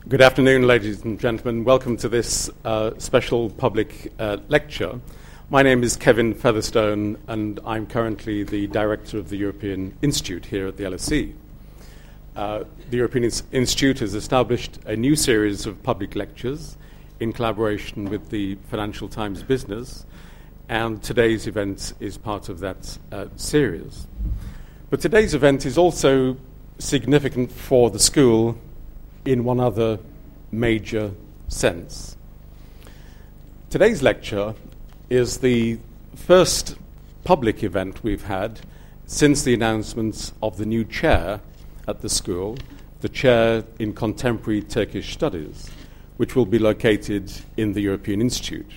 Good afternoon, ladies and gentlemen. Welcome to this special public lecture. My name is Kevin Featherstone, and I'm currently the director of the European Institute here at the LSE. The European Institute has established a new series of public lectures in collaboration with the Financial Times Business, and today's event is part of that series. But today's event is also significant for the school in one other major sense. Today's lecture is the first public event we've had since the announcement of the new chair at the school, the chair in Contemporary Turkish Studies, which will be located in the European Institute.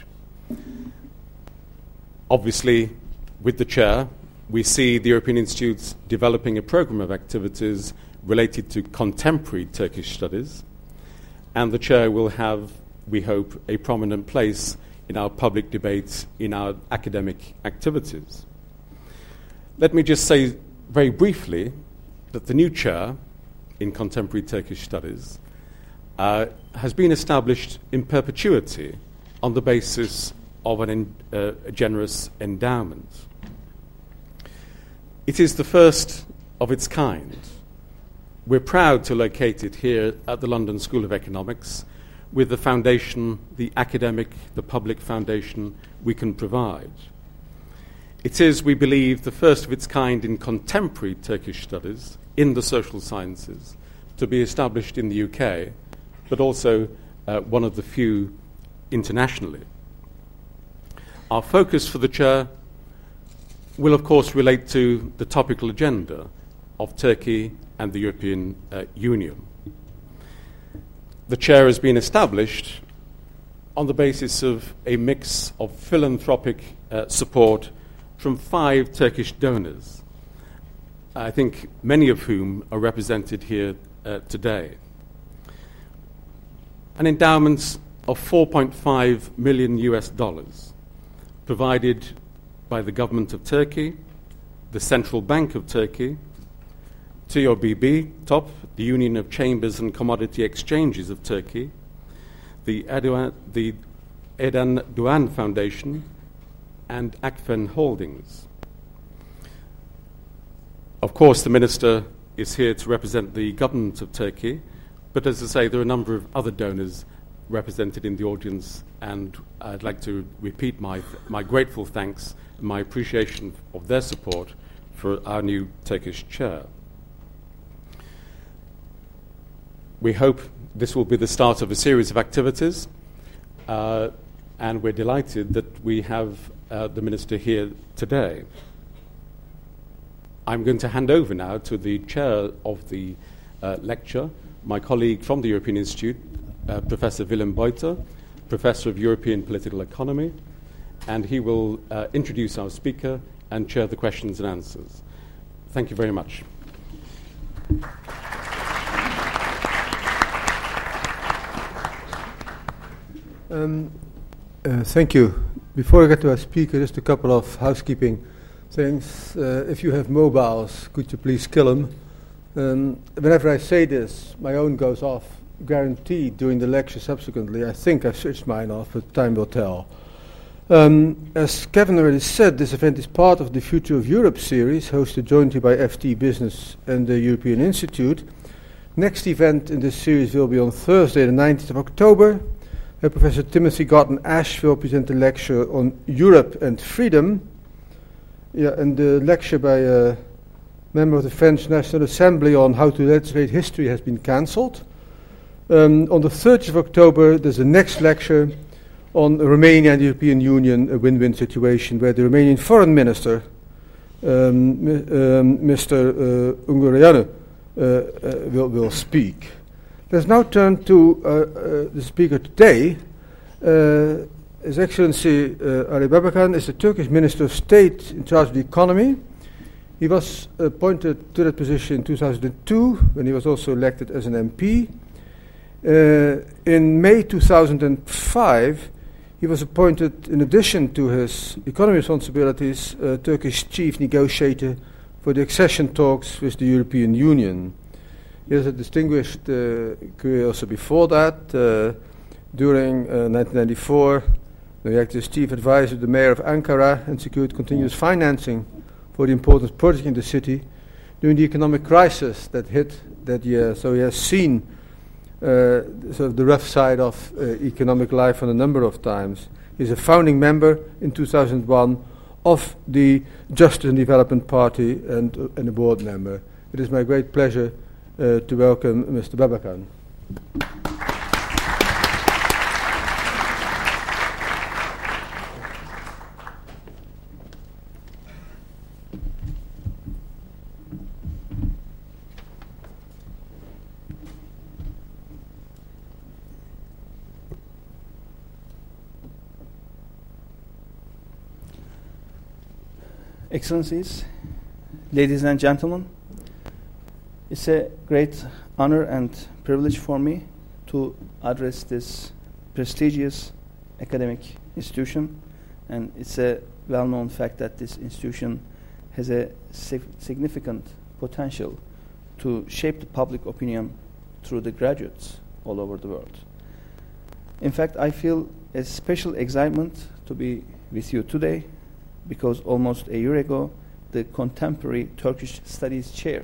Obviously, with the chair, we see the European Institute developing a program of activities related to contemporary Turkish studies, and the chair will have, we hope, a prominent place in our public debates, in our academic activities. Let me just say very briefly that the new chair in contemporary Turkish studies has been established in perpetuity on the basis of a generous endowment. It is the first of its kind. We're proud to locate it here at the London School of Economics with the foundation, the academic, the public foundation we can provide. It is, we believe, the first of its kind in contemporary Turkish studies in the social sciences to be established in the UK, but also one of the few internationally. Our focus for the chair will, of course, relate to the topical agenda of Turkey and the European Union. The chair has been established on the basis of a mix of philanthropic support from 5 Turkish donors, I think many of whom are represented here today. An endowment of $4.5 million provided by the government of Turkey, the Central Bank of Turkey, TOBB, TOP, the Union of Chambers and Commodity Exchanges of Turkey, the Eden Doğan Foundation, and Akfen Holdings. Of course, the Minister is here to represent the government of Turkey, but as I say, there are a number of other donors represented in the audience, and I'd like to repeat my grateful thanks and my appreciation of their support for our new Turkish chair. We hope this will be the start of a series of activities, and we're delighted that we have the Minister here today. I'm going to hand over now to the chair of the lecture, my colleague from the European Institute, Professor Willem Buiter, Professor of European Political Economy, and he will introduce our speaker and chair the questions and answers. Thank you very much. Thank you. Before I get to our speaker, just a couple of housekeeping things. If you have mobiles, could you please kill them? Whenever I say this, my own goes off, guaranteed during the lecture subsequently. I think I switched mine off, but time will tell. As Kevin already said, this event is part of the Future of Europe series, hosted jointly by FT Business and the European Institute. Next event in this series will be on Thursday, the 19th of October. Professor Timothy Gorton-Ash will present a lecture on Europe and freedom. And the lecture by a member of the French National Assembly on how to legislate history has been cancelled. On the 30th of October, there's a next lecture on Romania and the European Union, a win-win situation, where the Romanian Foreign Minister, Mr. Ungureanu, will speak. Let's now turn to the speaker today. His Excellency Ali Babakan is the Turkish Minister of State in charge of the economy. He was appointed to that position in 2002, when he was also elected as an MP. In May 2005, he was appointed, in addition to his economy responsibilities, Turkish chief negotiator for the accession talks with the European Union. He has a distinguished career also before that. During 1994, he acted as chief advisor to the mayor of Ankara and secured continuous financing for the important project in the city during the economic crisis that hit that year. So he has seen sort of the rough side of economic life on a number of times. He's a founding member in 2001 of the Justice and Development Party and a board member. It is my great pleasure to welcome Mr. Babakan. Excellencies, ladies and gentlemen, it's a great honor and privilege for me to address this prestigious academic institution, and it's a well-known fact that this institution has a significant potential to shape the public opinion through the graduates all over the world. In fact, I feel a special excitement to be with you today because almost a year ago, the Contemporary Turkish Studies Chair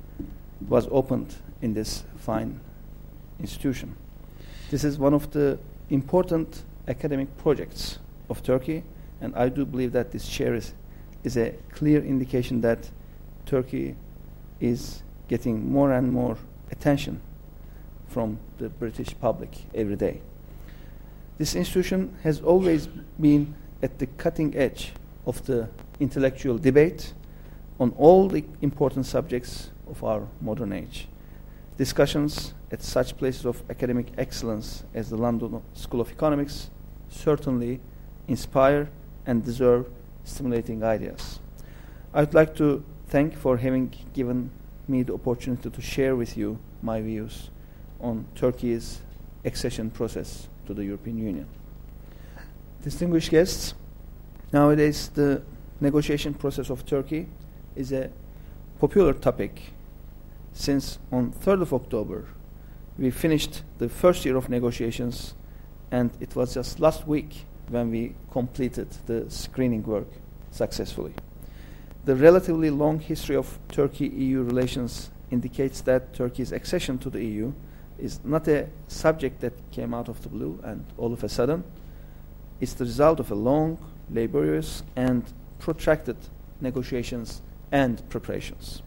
was opened in this fine institution. This is one of the important academic projects of Turkey, and I do believe that this chair is a clear indication that Turkey is getting more and more attention from the British public every day. This institution has always been at the cutting edge of the intellectual debate on all the important subjects of our modern age. Discussions at such places of academic excellence as the London School of Economics certainly inspire and deserve stimulating ideas. I would like to thank for having given me the opportunity to share with you my views on Turkey's accession process to the European Union. Distinguished guests, nowadays the negotiation process of Turkey is a popular topic since on 3rd of October we finished the first year of negotiations, and it was just last week when we completed the screening work successfully. The relatively long history of Turkey-EU relations indicates that Turkey's accession to the EU is not a subject that came out of the blue and all of a sudden. It's the result of a long, laborious, and protracted negotiations and preparations.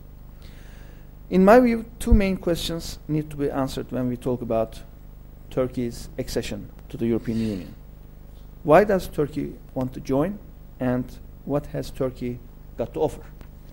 In my view, two main questions need to be answered when we talk about Turkey's accession to the European Union. Why does Turkey want to join, and what has Turkey got to offer?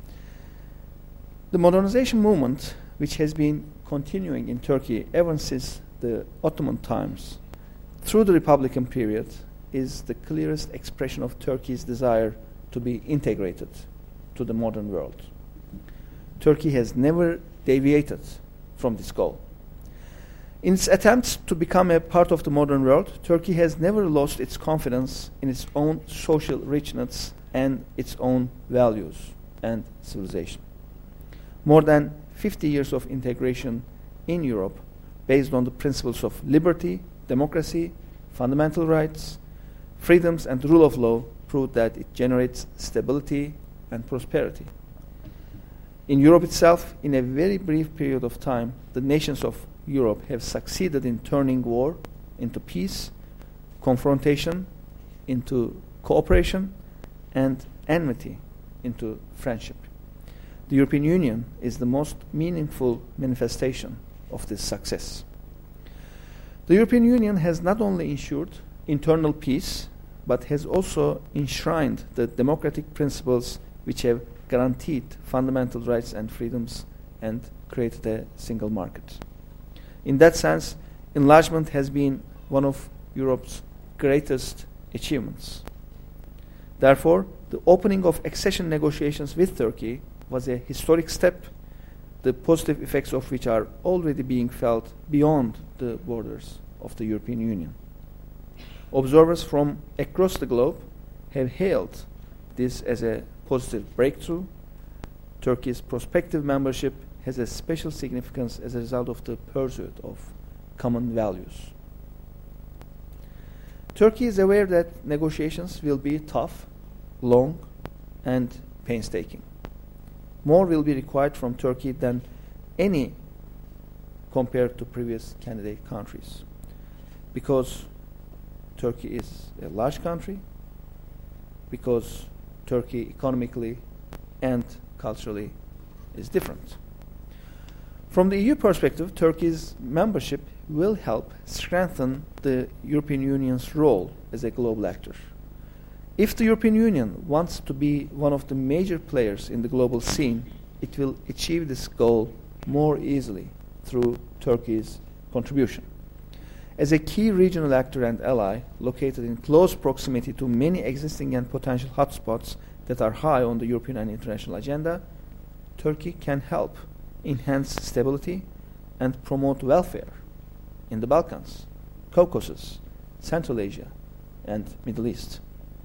The modernization movement, which has been continuing in Turkey ever since the Ottoman times, through the Republican period, is the clearest expression of Turkey's desire to be integrated to the modern world. Turkey has never deviated from this goal. In its attempts to become a part of the modern world, Turkey has never lost its confidence in its own social richness and its own values and civilization. More than 50 years of integration in Europe based on the principles of liberty, democracy, fundamental rights, freedoms, and rule of law proved that it generates stability and prosperity. In Europe itself, in a very brief period of time, the nations of Europe have succeeded in turning war into peace, confrontation into cooperation, and enmity into friendship. The European Union is the most meaningful manifestation of this success. The European Union has not only ensured internal peace, but has also enshrined the democratic principles which have guaranteed fundamental rights and freedoms and created a single market. In that sense, enlargement has been one of Europe's greatest achievements. Therefore, the opening of accession negotiations with Turkey was a historic step, the positive effects of which are already being felt beyond the borders of the European Union. Observers from across the globe have hailed this as a positive breakthrough. Turkey's prospective membership has a special significance as a result of the pursuit of common values. Turkey is aware that negotiations will be tough, long, and painstaking. More will be required from Turkey than any compared to previous candidate countries, because Turkey is a large country, because Turkey economically and culturally is different. From the EU perspective, Turkey's membership will help strengthen the European Union's role as a global actor. If the European Union wants to be one of the major players in the global scene, it will achieve this goal more easily through Turkey's contribution. As a key regional actor and ally located in close proximity to many existing and potential hotspots that are high on the European and international agenda, Turkey can help enhance stability and promote welfare in the Balkans, Caucasus, Central Asia, and Middle East.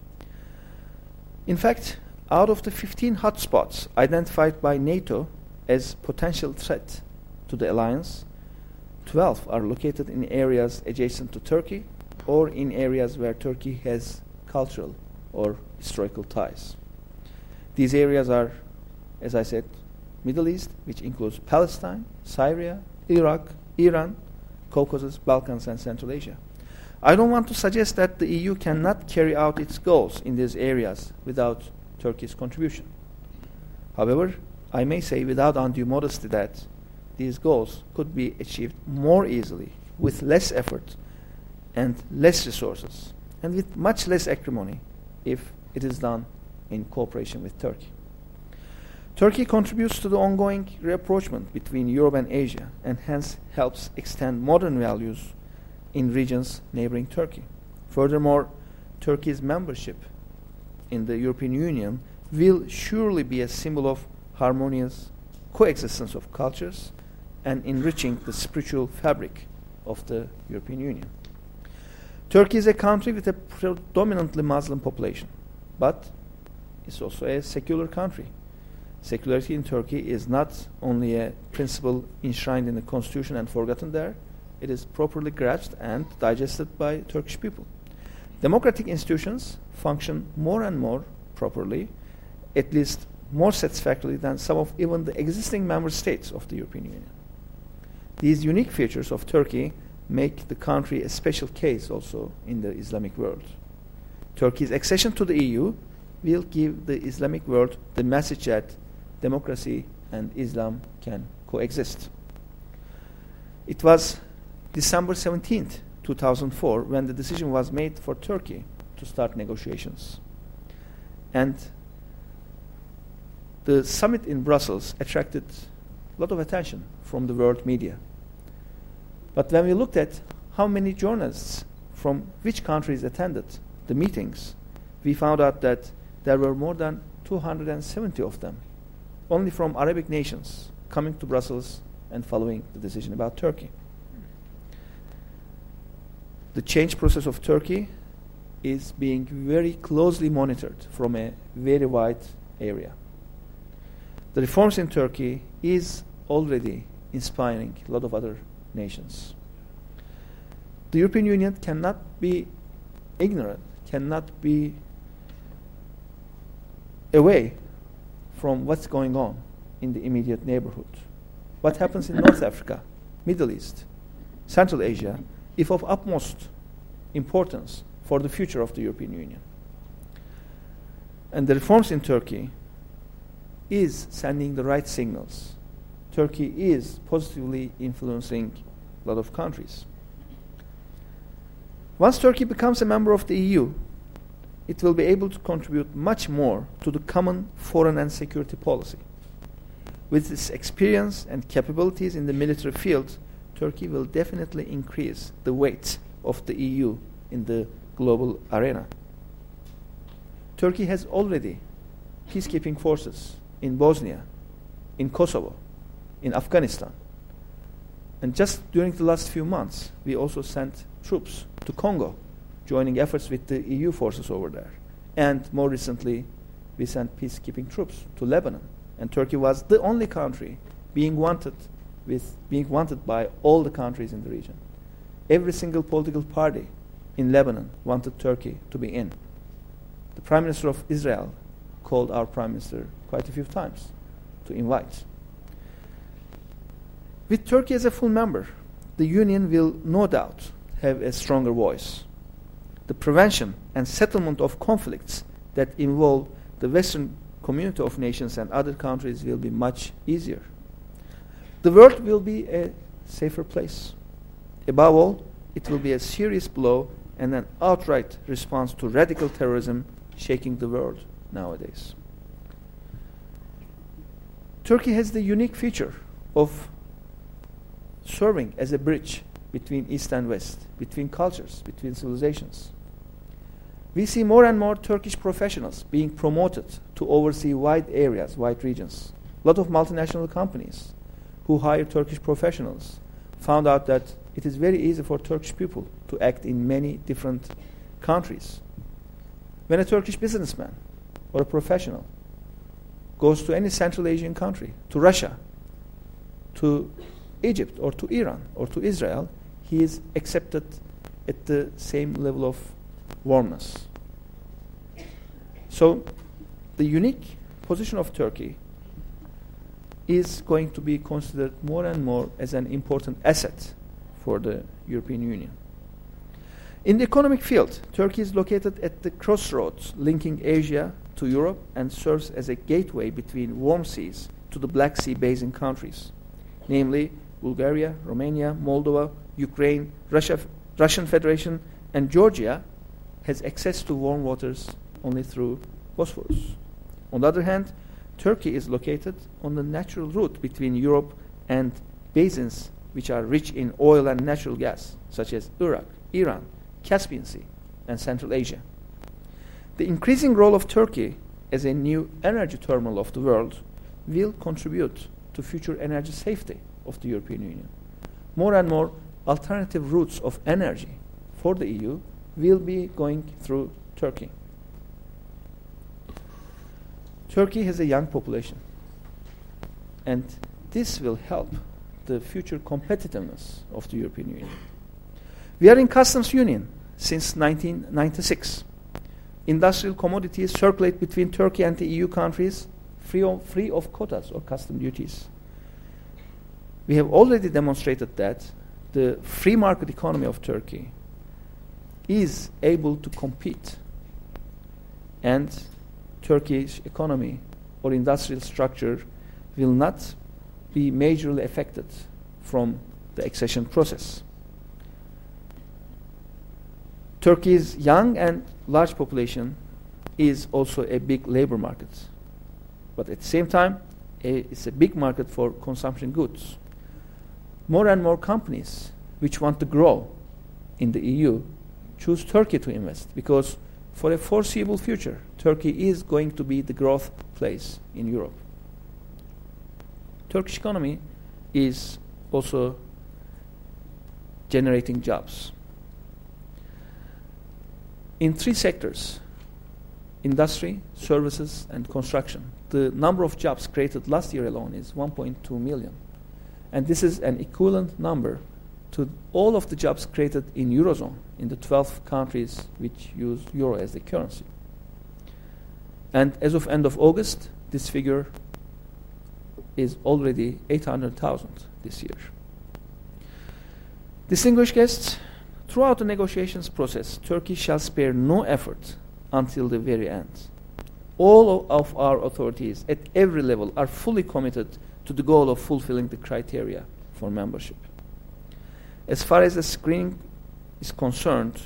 In fact, out of the 15 hotspots identified by NATO as potential threat to the alliance, 12 are located in areas adjacent to Turkey or in areas where Turkey has cultural or historical ties. These areas are, as I said, Middle East, which includes Palestine, Syria, Iraq, Iran, Caucasus, Balkans, and Central Asia. I don't want to suggest that the EU cannot carry out its goals in these areas without Turkey's contribution. However, I may say without undue modesty that these goals could be achieved more easily with less effort and less resources and with much less acrimony if it is done in cooperation with Turkey. Turkey contributes to the ongoing rapprochement between Europe and Asia and hence helps extend modern values in regions neighboring Turkey. Furthermore, Turkey's membership in the European Union will surely be a symbol of harmonious coexistence of cultures and enriching the spiritual fabric of the European Union. Turkey is a country with a predominantly Muslim population, but it's also a secular country. Secularity in Turkey is not only a principle enshrined in the constitution and forgotten there, it is properly grasped and digested by Turkish people. Democratic institutions function more and more properly, at least more satisfactorily than some of even the existing member states of the European Union. These unique features of Turkey make the country a special case also in the Islamic world. Turkey's accession to the EU will give the Islamic world the message that democracy and Islam can coexist. It was December 17th, 2004, when the decision was made for Turkey to start negotiations. And the summit in Brussels attracted a lot of attention from the world media. But when we looked at how many journalists from which countries attended the meetings, we found out that there were more than 270 of them, only from Arabic nations, coming to Brussels and following the decision about Turkey. The change process of Turkey is being very closely monitored from a very wide area. The reforms in Turkey is already inspiring a lot of other nations. The European Union cannot be ignorant, cannot be away from what's going on in the immediate neighborhood. What happens in North Africa, Middle East, Central Asia, is of utmost importance for the future of the European Union. And the reforms in Turkey is sending the right signals. Turkey is positively influencing a lot of countries. Once Turkey becomes a member of the EU, it will be able to contribute much more to the common foreign and security policy. With its experience and capabilities in the military field, Turkey will definitely increase the weight of the EU in the global arena. Turkey has already peacekeeping forces in Bosnia, in Kosovo, in Afghanistan. And just during the last few months, we also sent troops to Congo, joining efforts with the EU forces over there. And more recently, we sent peacekeeping troops to Lebanon. And Turkey was the only country being wanted by all the countries in the region. Every single political party in Lebanon wanted Turkey to be in. The Prime Minister of Israel called our Prime Minister quite a few times to invite. With Turkey as a full member, the Union will no doubt have a stronger voice. The prevention and settlement of conflicts that involve the Western community of nations and other countries will be much easier. The world will be a safer place. Above all, it will be a serious blow and an outright response to radical terrorism shaking the world nowadays. Turkey has the unique feature of serving as a bridge between East and West, between cultures, between civilizations. We see more and more Turkish professionals being promoted to oversee wide areas, wide regions. A lot of multinational companies who hire Turkish professionals found out that it is very easy for Turkish people to act in many different countries. When a Turkish businessman or a professional goes to any Central Asian country, to Russia, to Egypt, or to Iran, or to Israel, he is accepted at the same level of warmness. So, the unique position of Turkey is going to be considered more and more as an important asset for the European Union. In the economic field, Turkey is located at the crossroads linking Asia to Europe and serves as a gateway between warm seas to the Black Sea basin countries, namely Bulgaria, Romania, Moldova, Ukraine, Russian Federation, and Georgia has access to warm waters only through Bosphorus. On the other hand, Turkey is located on the natural route between Europe and basins which are rich in oil and natural gas, such as Iraq, Iran, Caspian Sea, and Central Asia. The increasing role of Turkey as a new energy terminal of the world will contribute to future energy safety of the European Union. More and more alternative routes of energy for the EU will be going through Turkey. Turkey has a young population, and this will help the future competitiveness of the European Union. We are in customs union since 1996. Industrial commodities circulate between Turkey and the EU countries free of quotas or custom duties. We have already demonstrated that the free market economy of Turkey is able to compete, and Turkish economy or industrial structure will not be majorly affected from the accession process. Turkey's young and large population is also a big labor market, but at the same time, it's a big market for consumption goods. More and more companies which want to grow in the EU choose Turkey to invest because for a foreseeable future, Turkey is going to be the growth place in Europe. Turkish economy is also generating jobs. In 3 sectors, industry, services, and construction, the number of jobs created last year alone is 1.2 million. And this is an equivalent number to all of the jobs created in Eurozone, in the 12 countries which use Euro as the currency. And as of end of August, this figure is already 800,000 this year. Distinguished guests, throughout the negotiations process, Turkey shall spare no effort until the very end. All of our authorities at every level are fully committed to the goal of fulfilling the criteria for membership. As far as the screening is concerned,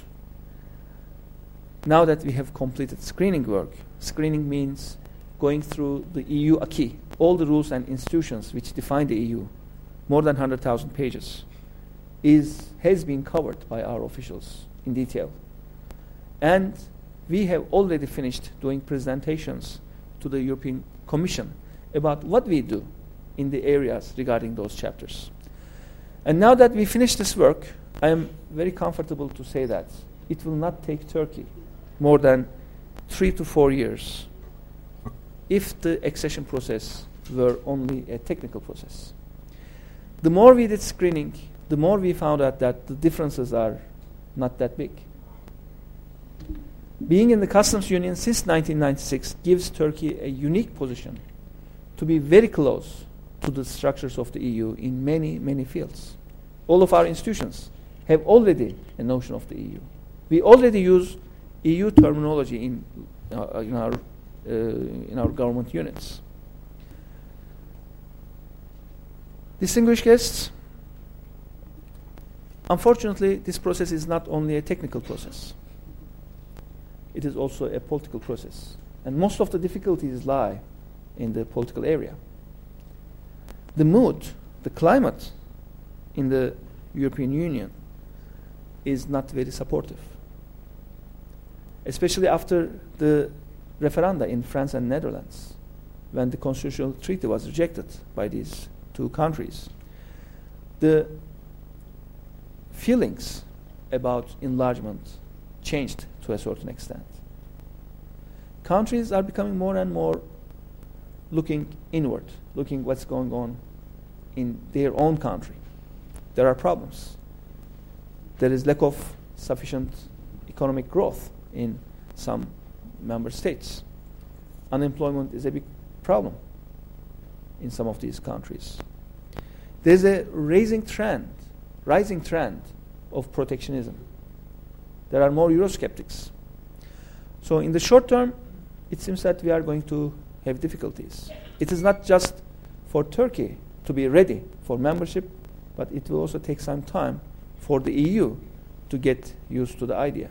now that we have completed screening work, screening means going through the EU acquis, all the rules and institutions which define the EU, more than 100,000 pages, has been covered by our officials in detail. And we have already finished doing presentations to the European Commission about what we do in the areas regarding those chapters. And now that we finished this work, I am very comfortable to say that it will not take Turkey more than 3 to 4 years if the accession process were only a technical process. The more we did screening, the more we found out that the differences are not that big. Being in the customs union since 1996 gives Turkey a unique position to be very close to the structures of the EU in many, many fields. All of our institutions have already a notion of the EU. We already use EU terminology in our government units. Distinguished guests, unfortunately, this process is not only a technical process. It is also a political process. And most of the difficulties lie in the political area. The mood, the climate in the European Union is not very supportive. Especially after the referenda in France and Netherlands, when the constitutional treaty was rejected by these two countries. The feelings about enlargement changed to a certain extent. Countries are becoming more and more looking inward, looking what's going on in their own country. There are problems. There is lack of sufficient economic growth in some member states. Unemployment is a big problem in some of these countries. There's a rising trend of protectionism. There are more Eurosceptics. So in the short term, it seems that we are going to have difficulties. It is not just for Turkey to be ready for membership, but it will also take some time for the EU to get used to the idea.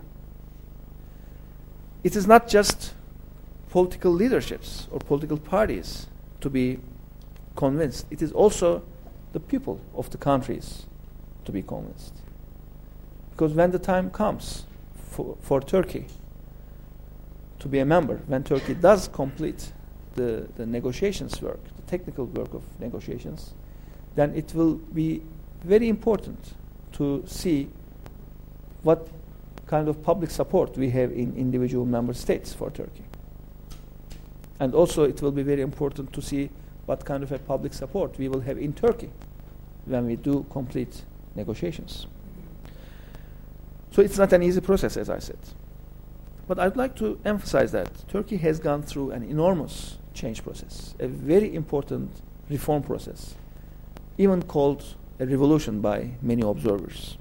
It is not just political leaderships or political parties to be convinced. It is also the people of the countries to be convinced. Because when the time comes for Turkey to be a member, when Turkey does complete the negotiations work, the technical work of negotiations, then it will be very important to see what kind of public support we have in individual member states for Turkey. And also it will be very important to see what kind of a public support we will have in Turkey when we do complete negotiations. So it's not an easy process, as I said. But I'd like to emphasize that Turkey has gone through an enormous change process, a very important reform process, even called a revolution by many observers.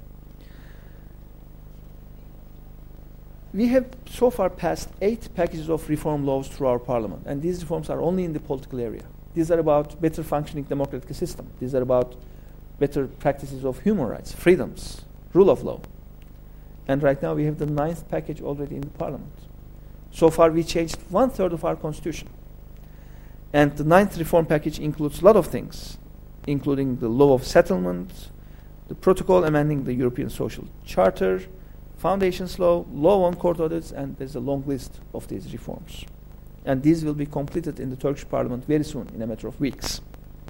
We have so far passed 8 packages of reform laws through our parliament, and these reforms are only in the political area. These are about better functioning democratic system. These are about better practices of human rights, freedoms, rule of law. And right now we have the 9th package already in the parliament. So far we changed 1/3 of our constitution. And the 9th reform package includes a lot of things, including the law of settlement, the protocol amending the European Social Charter, foundations law, law on court audits, and there's a long list of these reforms. And these will be completed in the Turkish parliament very soon, in a matter of weeks.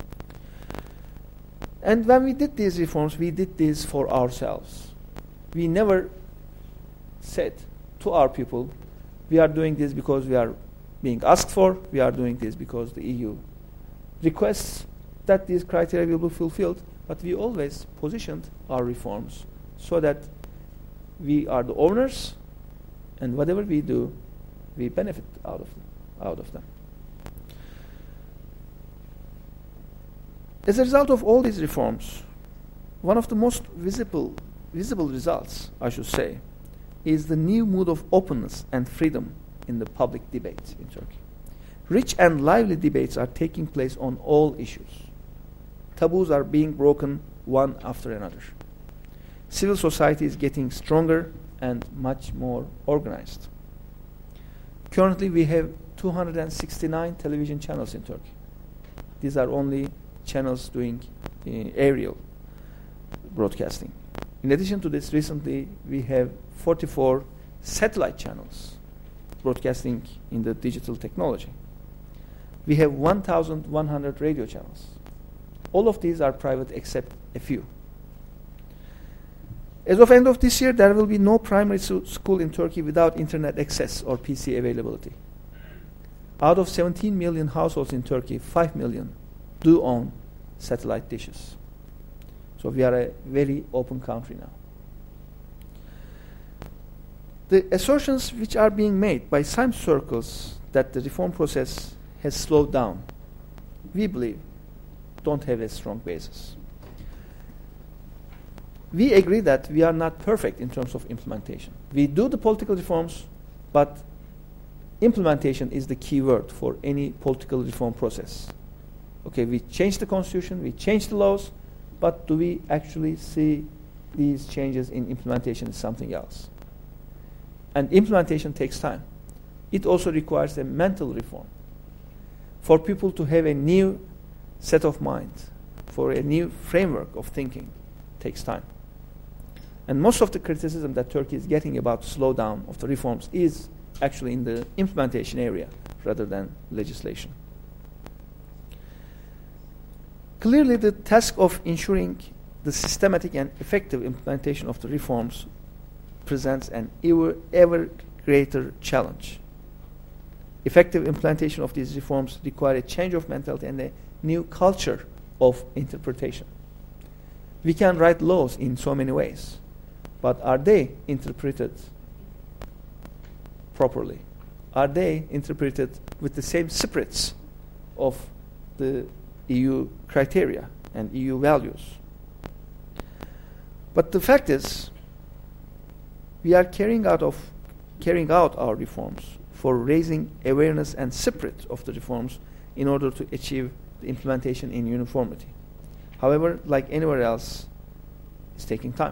And when we did these reforms, we did this for ourselves. We never said to our people, we are doing this because we are being asked for, we are doing this because the EU requests that these criteria will be fulfilled, but we always positioned our reforms so that we are the owners, and whatever we do, we benefit out of them. As a result of all these reforms, one of the most visible results, I should say, is the new mood of openness and freedom in the public debate in Turkey. Rich and lively debates are taking place on all issues. Taboos are being broken one after another. Civil society is getting stronger and much more organized. Currently, we have 269 television channels in Turkey. These are only channels doing aerial broadcasting. In addition to this, recently we have 44 satellite channels broadcasting in the digital technology. We have 1,100 radio channels. All of these are private except a few. As of end of this year, there will be no primary school in Turkey without internet access or PC availability. Out of 17 million households in Turkey, 5 million do own satellite dishes. So we are a very open country now. The assertions which are being made by some circles that the reform process has slowed down, we believe, don't have a strong basis. We agree that we are not perfect in terms of implementation. We do the political reforms, but implementation is the key word for any political reform process. Okay, we change the constitution, we change the laws, but do we actually see these changes in implementation is something else? And implementation takes time. It also requires a mental reform. For people to have a new set of mind, for a new framework of thinking, takes time. And most of the criticism that Turkey is getting about slowdown of the reforms is actually in the implementation area rather than legislation. Clearly, the task of ensuring the systematic and effective implementation of the reforms presents an ever greater challenge. Effective implementation of these reforms require a change of mentality and a new culture of interpretation. We can write laws in so many ways, but are they interpreted properly? Are they interpreted with the same spirits of the EU criteria and EU values? But the fact is, we are carrying out our reforms for raising awareness and spirit of the reforms in order to achieve the implementation in uniformity. However, like anywhere else, it's taking time.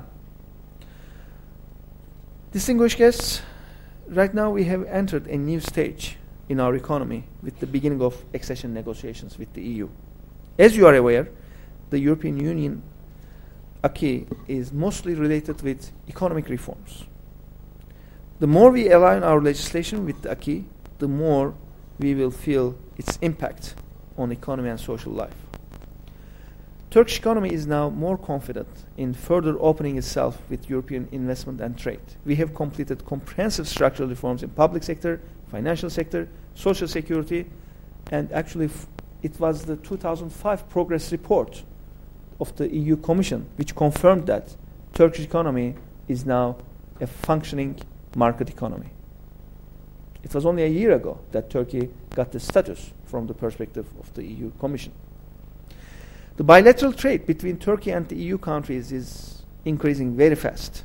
Distinguished guests, right now we have entered a new stage in our economy with the beginning of accession negotiations with the EU. As you are aware, the European Union acquis is mostly related with economic reforms. The more we align our legislation with the acquis, the more we will feel its impact on economy and social life. Turkish economy is now more confident in further opening itself with European investment and trade. We have completed comprehensive structural reforms in public sector, financial sector, social security, and actually it was the 2005 progress report of the EU Commission which confirmed that Turkish economy is now a functioning market economy. It was only a year ago that Turkey got the status from the perspective of the EU Commission. The bilateral trade between Turkey and the EU countries is increasing very fast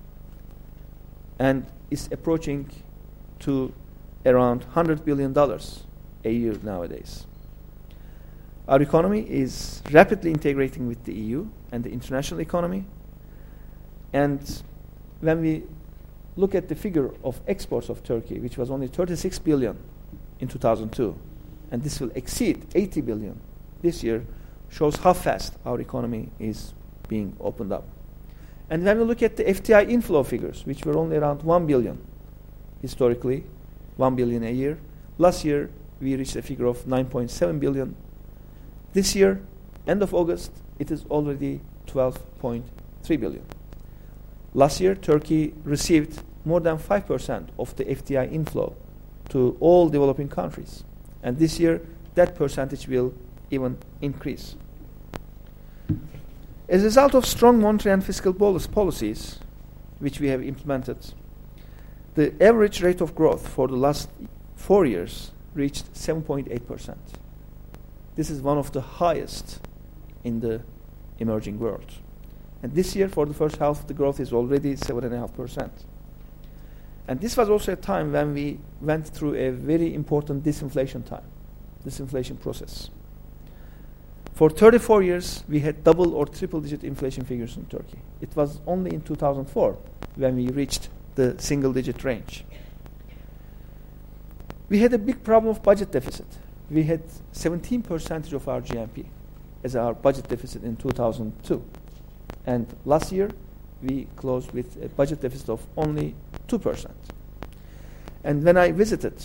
and is approaching to around $100 billion a year nowadays. Our economy is rapidly integrating with the EU and the international economy, and when we look at the figure of exports of Turkey, which was only 36 billion in 2002, and this will exceed 80 billion this year, shows how fast our economy is being opened up. And when we look at the FDI inflow figures, which were only around 1 billion historically, 1 billion a year, last year we reached a figure of 9.7 billion. This year, end of August, it is already 12.3 billion. Last year, Turkey received more than 5% of the FDI inflow to all developing countries. And this year, that percentage will even increase. As a result of strong monetary and fiscal policies, which we have implemented, the average rate of growth for the last 4 years reached 7.8%. This is one of the highest in the emerging world. And this year, for the first half, the growth is already 7.5%. And this was also a time when we went through a very important disinflation process. For 34 years, we had double or triple-digit inflation figures in Turkey. It was only in 2004 when we reached the single-digit range. We had a big problem of budget deficit. We had 17% of our GNP as our budget deficit in 2002. And last year, we closed with a budget deficit of only 2%. And when I visited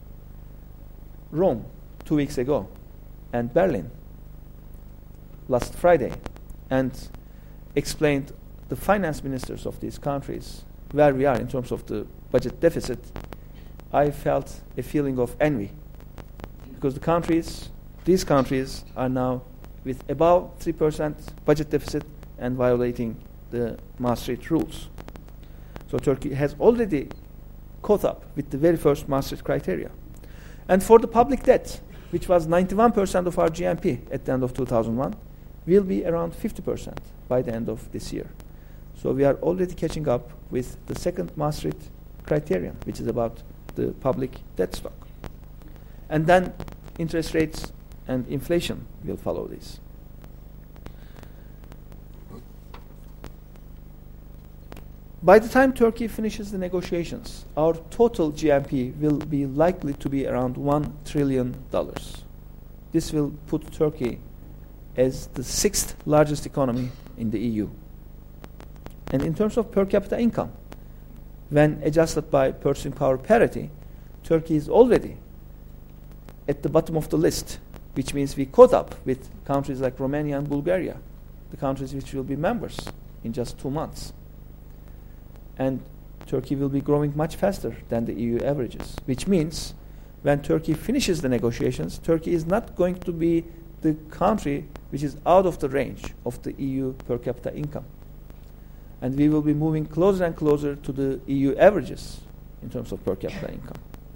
Rome 2 weeks ago and Berlin last Friday and explained the finance ministers of these countries where we are in terms of the budget deficit, I felt a feeling of envy because these countries are now with above 3% budget deficit and violating the Maastricht rules. So Turkey has already caught up with the very first Maastricht criteria. And for the public debt, which was 91% of our GNP at the end of 2001, will be around 50% by the end of this year. So we are already catching up with the second Maastricht criterion, which is about the public debt stock. And then interest rates and inflation will follow this. By the time Turkey finishes the negotiations, our total GNP will be likely to be around $1 trillion. This will put Turkey as the 6th largest economy in the EU. And in terms of per capita income, when adjusted by purchasing power parity, Turkey is already at the bottom of the list, which means we caught up with countries like Romania and Bulgaria, the countries which will be members in just 2 months. And Turkey will be growing much faster than the EU averages, which means when Turkey finishes the negotiations, Turkey is not going to be the country which is out of the range of the EU per capita income. And we will be moving closer and closer to the EU averages in terms of per capita income.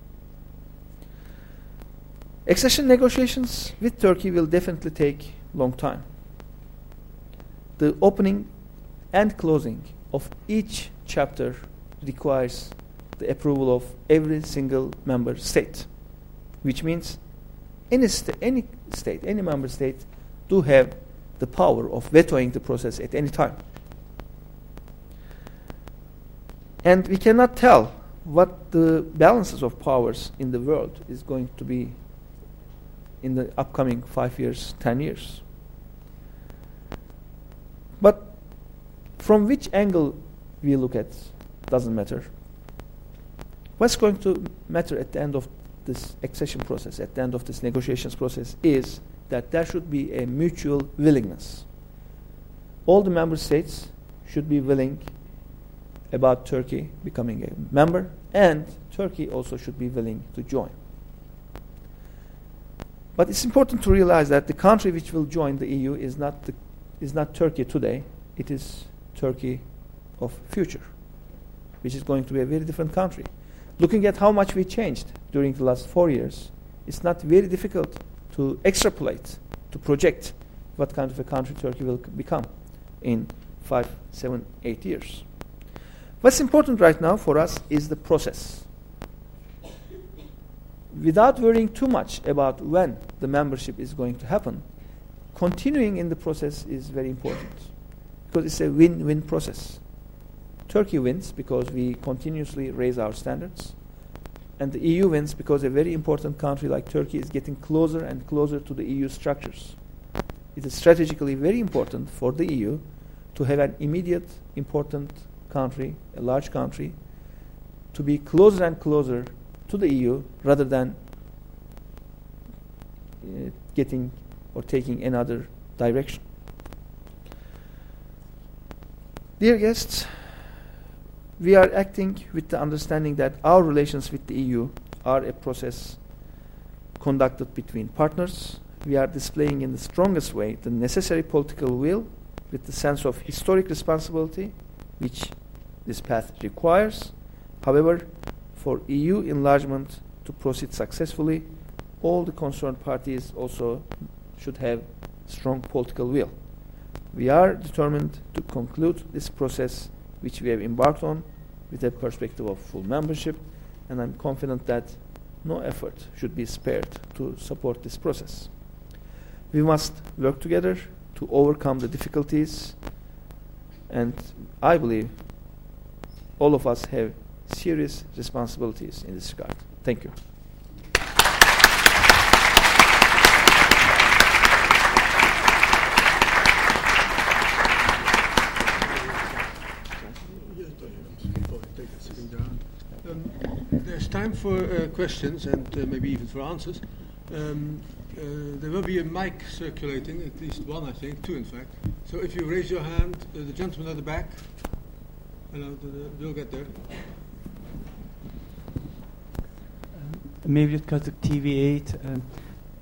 Accession negotiations with Turkey will definitely take a long time. The opening and closing of each chapter requires the approval of every single member state, which means any member state do have the power of vetoing the process at any time. And we cannot tell what the balances of powers in the world is going to be in the upcoming 5 years, 10 years. But from which angle we look at doesn't matter. What's going to matter at the end of this accession process, at the end of this negotiations process, is that there should be a mutual willingness. All the member states should be willing about Turkey becoming a member, and Turkey also should be willing to join. But it's important to realize that the country which will join the EU is not Turkey today. It is Turkey of future, which is going to be a very different country. Looking at how much we changed during the last 4 years, it's not very difficult to extrapolate, to project what kind of a country Turkey will become in 5, 7, 8 years. What's important right now for us is the process. Without worrying too much about when the membership is going to happen, continuing in the process is very important, because it's a win-win process. Turkey wins because we continuously raise our standards, and the EU wins because a very important country like Turkey is getting closer and closer to the EU structures. It is strategically very important for the EU to have an immediate, important country, a large country, to be closer and closer to the EU rather than getting or taking another direction. Dear guests, we are acting with the understanding that our relations with the EU are a process conducted between partners. We are displaying in the strongest way the necessary political will with the sense of historic responsibility which this path requires. However, for EU enlargement to proceed successfully, all the concerned parties also should have strong political will. We are determined to conclude this process which we have embarked on with a perspective of full membership, and I'm confident that no effort should be spared to support this process. We must work together to overcome the difficulties, and I believe all of us have serious responsibilities in this regard. Thank you. There's time for questions and maybe even for answers. There will be a mic circulating, at least one, I think, two in fact. So if you raise your hand, the gentleman at the back, we'll get there. Mevlüt Kazık, TV8.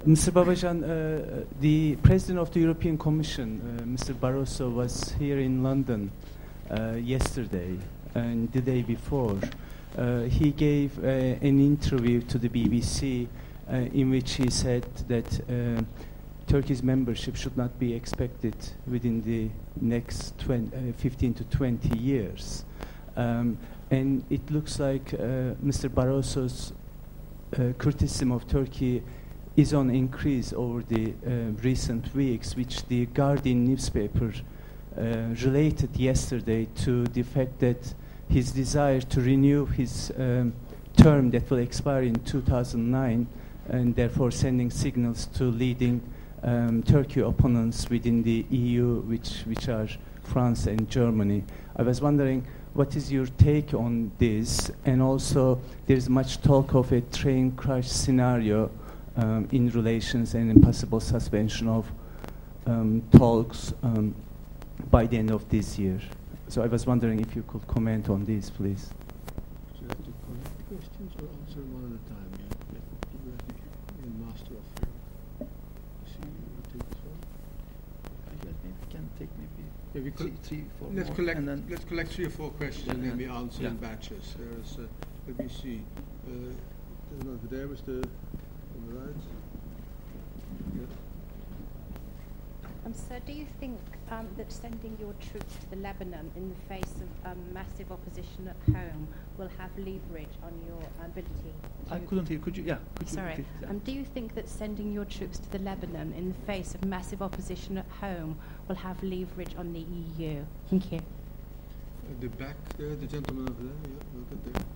Mr. Babajan, the President of the European Commission, Mr. Barroso, was here in London yesterday and the day before. He gave an interview to the BBC in which he said that Turkey's membership should not be expected within the next 15 to 20 years. And it looks like Mr. Barroso's criticism of Turkey is on increase over the recent weeks, which the Guardian newspaper related yesterday to the fact that his desire to renew his term that will expire in 2009, and therefore sending signals to leading Turkey opponents within the EU, which are France and Germany. I was wondering, what is your take on this? And also, there's much talk of a train crash scenario in relations and a possible suspension of talks by the end of this year. So I was wondering if you could comment on this, please. Do you have to collect the questions or answer one at a time? You have the master of see, you take this one? We can take maybe Yeah, we could, three, four let's more, collect. and then Let's collect 3 or 4 questions and then we answer Yeah. in batches. There's, let me see. Over there was the on the right. Yeah. Sir, do you think that sending your troops to the Lebanon in the face of massive opposition at home will have leverage on your ability? I couldn't hear. Could you Sorry. repeat that? Do you think that sending your troops to the Lebanon in the face of massive opposition at home will have leverage on the EU? Thank you. At the back there, the gentleman over there. Yeah, look at there.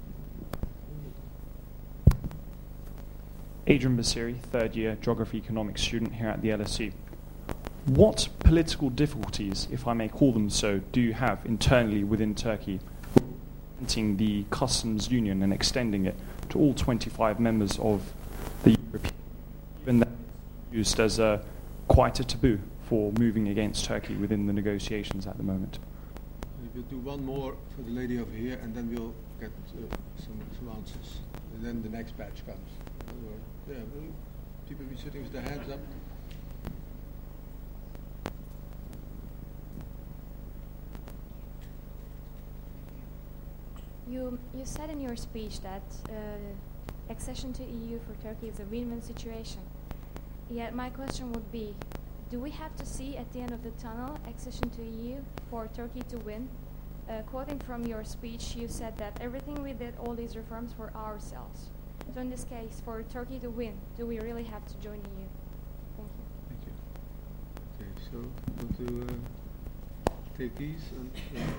Adrian Basiri, third year geography economics student here at the LSE. What political difficulties, if I may call them so, do you have internally within Turkey implementing the customs union and extending it to all 25 members of the European Union, even that it's used as quite a taboo for moving against Turkey within the negotiations at the moment? We'll do one more for the lady over here, and then we'll get some answers. And then the next batch comes. Yeah, people be sitting with their hands up. You said in your speech that accession to EU for Turkey is a win-win situation. Yet my question would be, do we have to see at the end of the tunnel accession to EU for Turkey to win? Quoting from your speech, you said that everything we did, all these reforms, for ourselves. So in this case, for Turkey to win, do we really have to join EU? Thank you. Thank you. Okay, so want to take these and.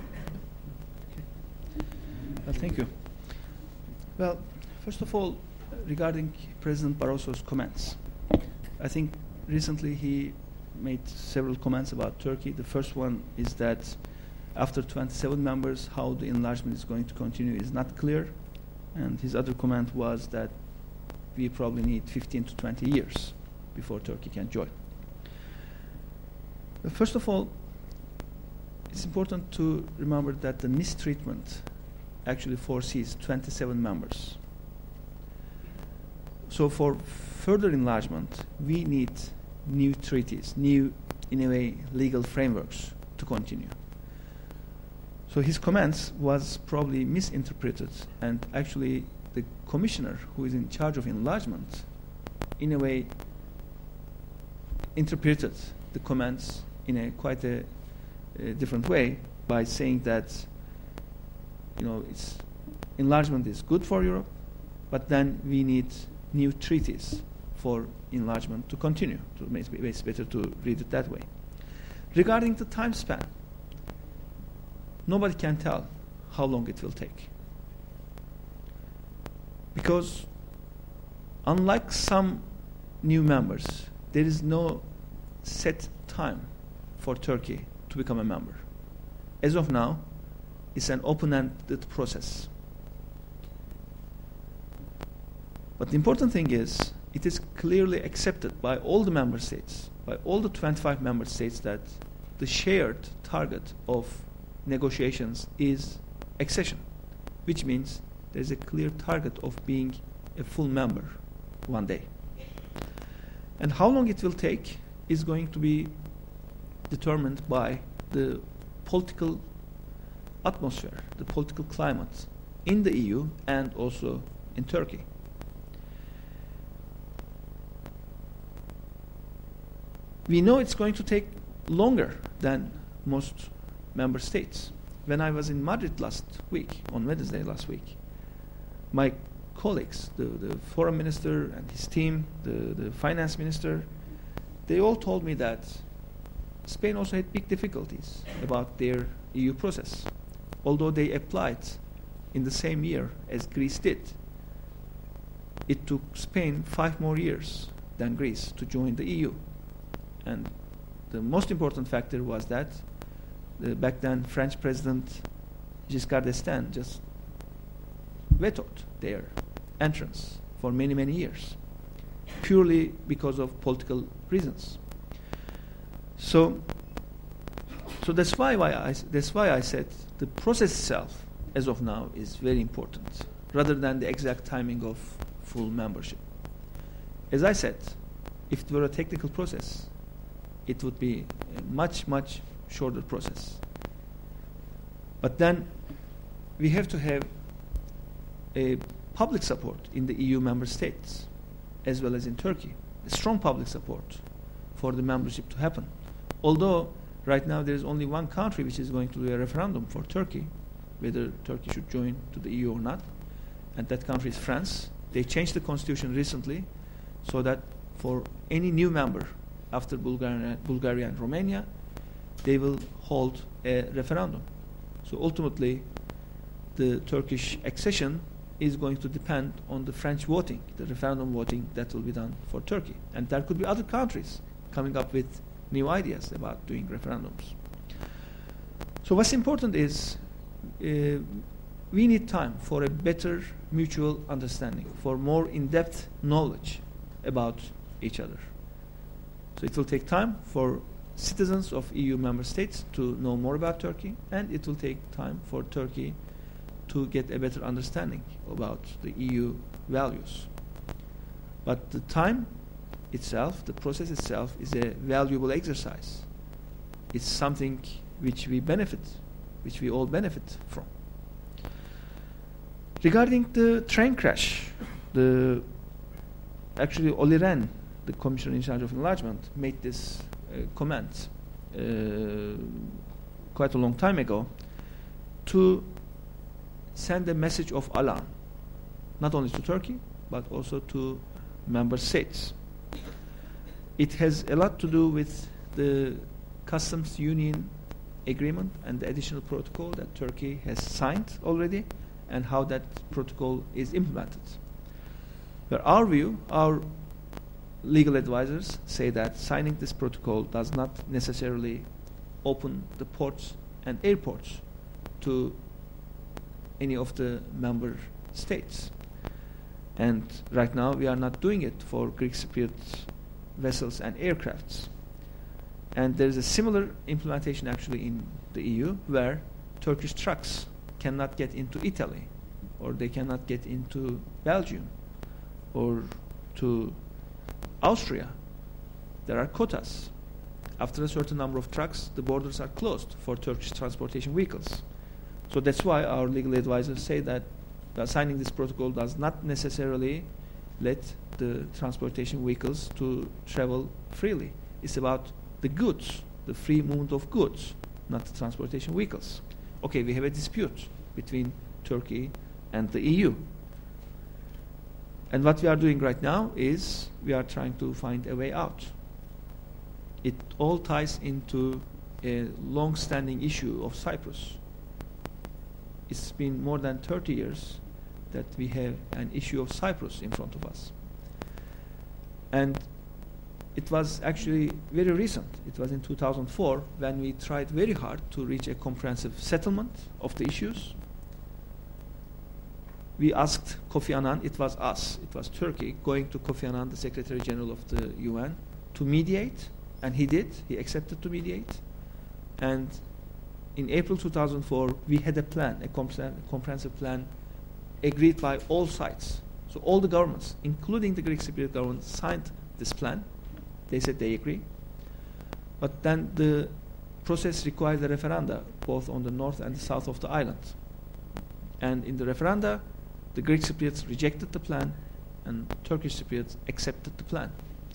Thank you. Well, first of all, regarding President Barroso's comments, I think recently he made several comments about Turkey. The first one is that after 27 members, how the enlargement is going to continue is not clear. And his other comment was that we probably need 15 to 20 years before Turkey can join. But first of all, it's important to remember that the Nice treatment actually foresees 27 members. So for further enlargement, we need new treaties, new, in a way, legal frameworks to continue. So his comments was probably misinterpreted, and actually the commissioner who is in charge of enlargement, in a way, interpreted the comments in a quite a different way by saying that, you know, enlargement is good for Europe, but then we need new treaties for enlargement to continue. So it's better to read it that way. Regarding the time span, nobody can tell how long it will take. Because unlike some new members, there is no set time for Turkey to become a member. As of now, it's an open-ended process. But the important thing is, it is clearly accepted by all the member states, by all the 25 member states, that the shared target of negotiations is accession, which means there's a clear target of being a full member one day. And how long it will take is going to be determined by the political atmosphere, the political climate in the EU and also in Turkey. We know it's going to take longer than most member states. When I was in Madrid last week, on Wednesday last week, my colleagues, the foreign minister and his team, the finance minister, they all told me that Spain also had big difficulties about their EU process. Although they applied in the same year as Greece did, it took Spain 5 more years than Greece to join the EU. And the most important factor was that back then French President Giscard d'Estaing just vetoed their entrance for many, many years, purely because of political reasons. So that's why I said the process itself, as of now, is very important, rather than the exact timing of full membership. As I said, if it were a technical process, it would be a much, much shorter process. But then we have to have a public support in the EU member states, as well as in Turkey, a strong public support for the membership to happen. Although right now there is only one country which is going to do a referendum for Turkey, whether Turkey should join to the EU or not, and that country is France. They changed the constitution recently so that for any new member after Bulgaria and Romania, they will hold a referendum. So ultimately, the Turkish accession is going to depend on the French voting, the referendum voting that will be done for Turkey. And there could be other countries coming up with new ideas about doing referendums. So what's important is we need time for a better mutual understanding, for more in-depth knowledge about each other. So it will take time for citizens of EU member states to know more about Turkey, and it will take time for Turkey to get a better understanding about the EU values. But the time itself, the process itself, is a valuable exercise. It's something which we all benefit from. Regarding the train crash, actually Olli Rehn, the Commissioner in charge of enlargement, made this comment quite a long time ago to send a message of alarm, not only to Turkey, but also to member states. It has a lot to do with the customs union agreement and the additional protocol that Turkey has signed already, and how that protocol is implemented. But our view, our legal advisors say that signing this protocol does not necessarily open the ports and airports to any of the member states. And right now we are not doing it for Greek Cypriot vessels and aircrafts. And there is a similar implementation actually in the EU, where Turkish trucks cannot get into Italy, or they cannot get into Belgium, or to Austria. There are quotas. After a certain number of trucks, the borders are closed for Turkish transportation vehicles. So that's why our legal advisors say that signing this protocol does not necessarily let the transportation vehicles to travel freely. It's about the goods, the free movement of goods, not the transportation vehicles. Okay, we have a dispute between Turkey and the EU. And what we are doing right now is we are trying to find a way out. It all ties into a long-standing issue of Cyprus. It's been more than 30 years that we have an issue of Cyprus in front of us. And it was actually very recent. It was in 2004 when we tried very hard to reach a comprehensive settlement of the issues. We asked Kofi Annan, it was us, it was Turkey, going to Kofi Annan, the Secretary General of the UN, to mediate, and he did. He accepted to mediate. And in April 2004, we had a plan, a comprehensive plan, agreed by all sides. So all the governments, including the Greek Cypriot government, signed this plan, They said they agree. But then the process required a referenda, both on the north and the south of the island. And in the referenda, the Greek Cypriots rejected the plan, and Turkish Cypriots accepted the plan.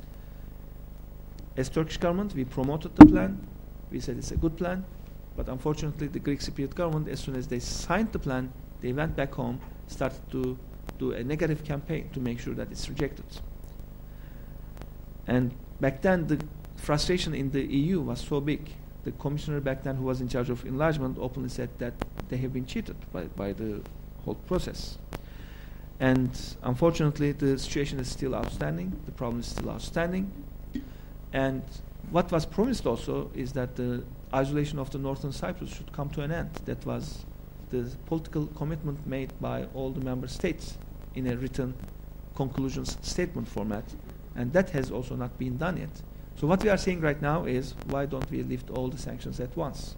As Turkish government, we promoted the plan. We said it's a good plan. But unfortunately, the Greek Cypriot government, as soon as they signed the plan, they went back home, started to do a negative campaign to make sure that it's rejected. And back then, the frustration in the EU was so big. The commissioner back then, who was in charge of enlargement, openly said that they have been cheated by the whole process. And unfortunately, the situation is still outstanding. The problem is still outstanding. And what was promised also is that the isolation of the Northern Cyprus should come to an end. That was the political commitment made by all the member states in a written conclusions statement format. And that has also not been done yet. So what we are saying right now is, why don't we lift all the sanctions at once?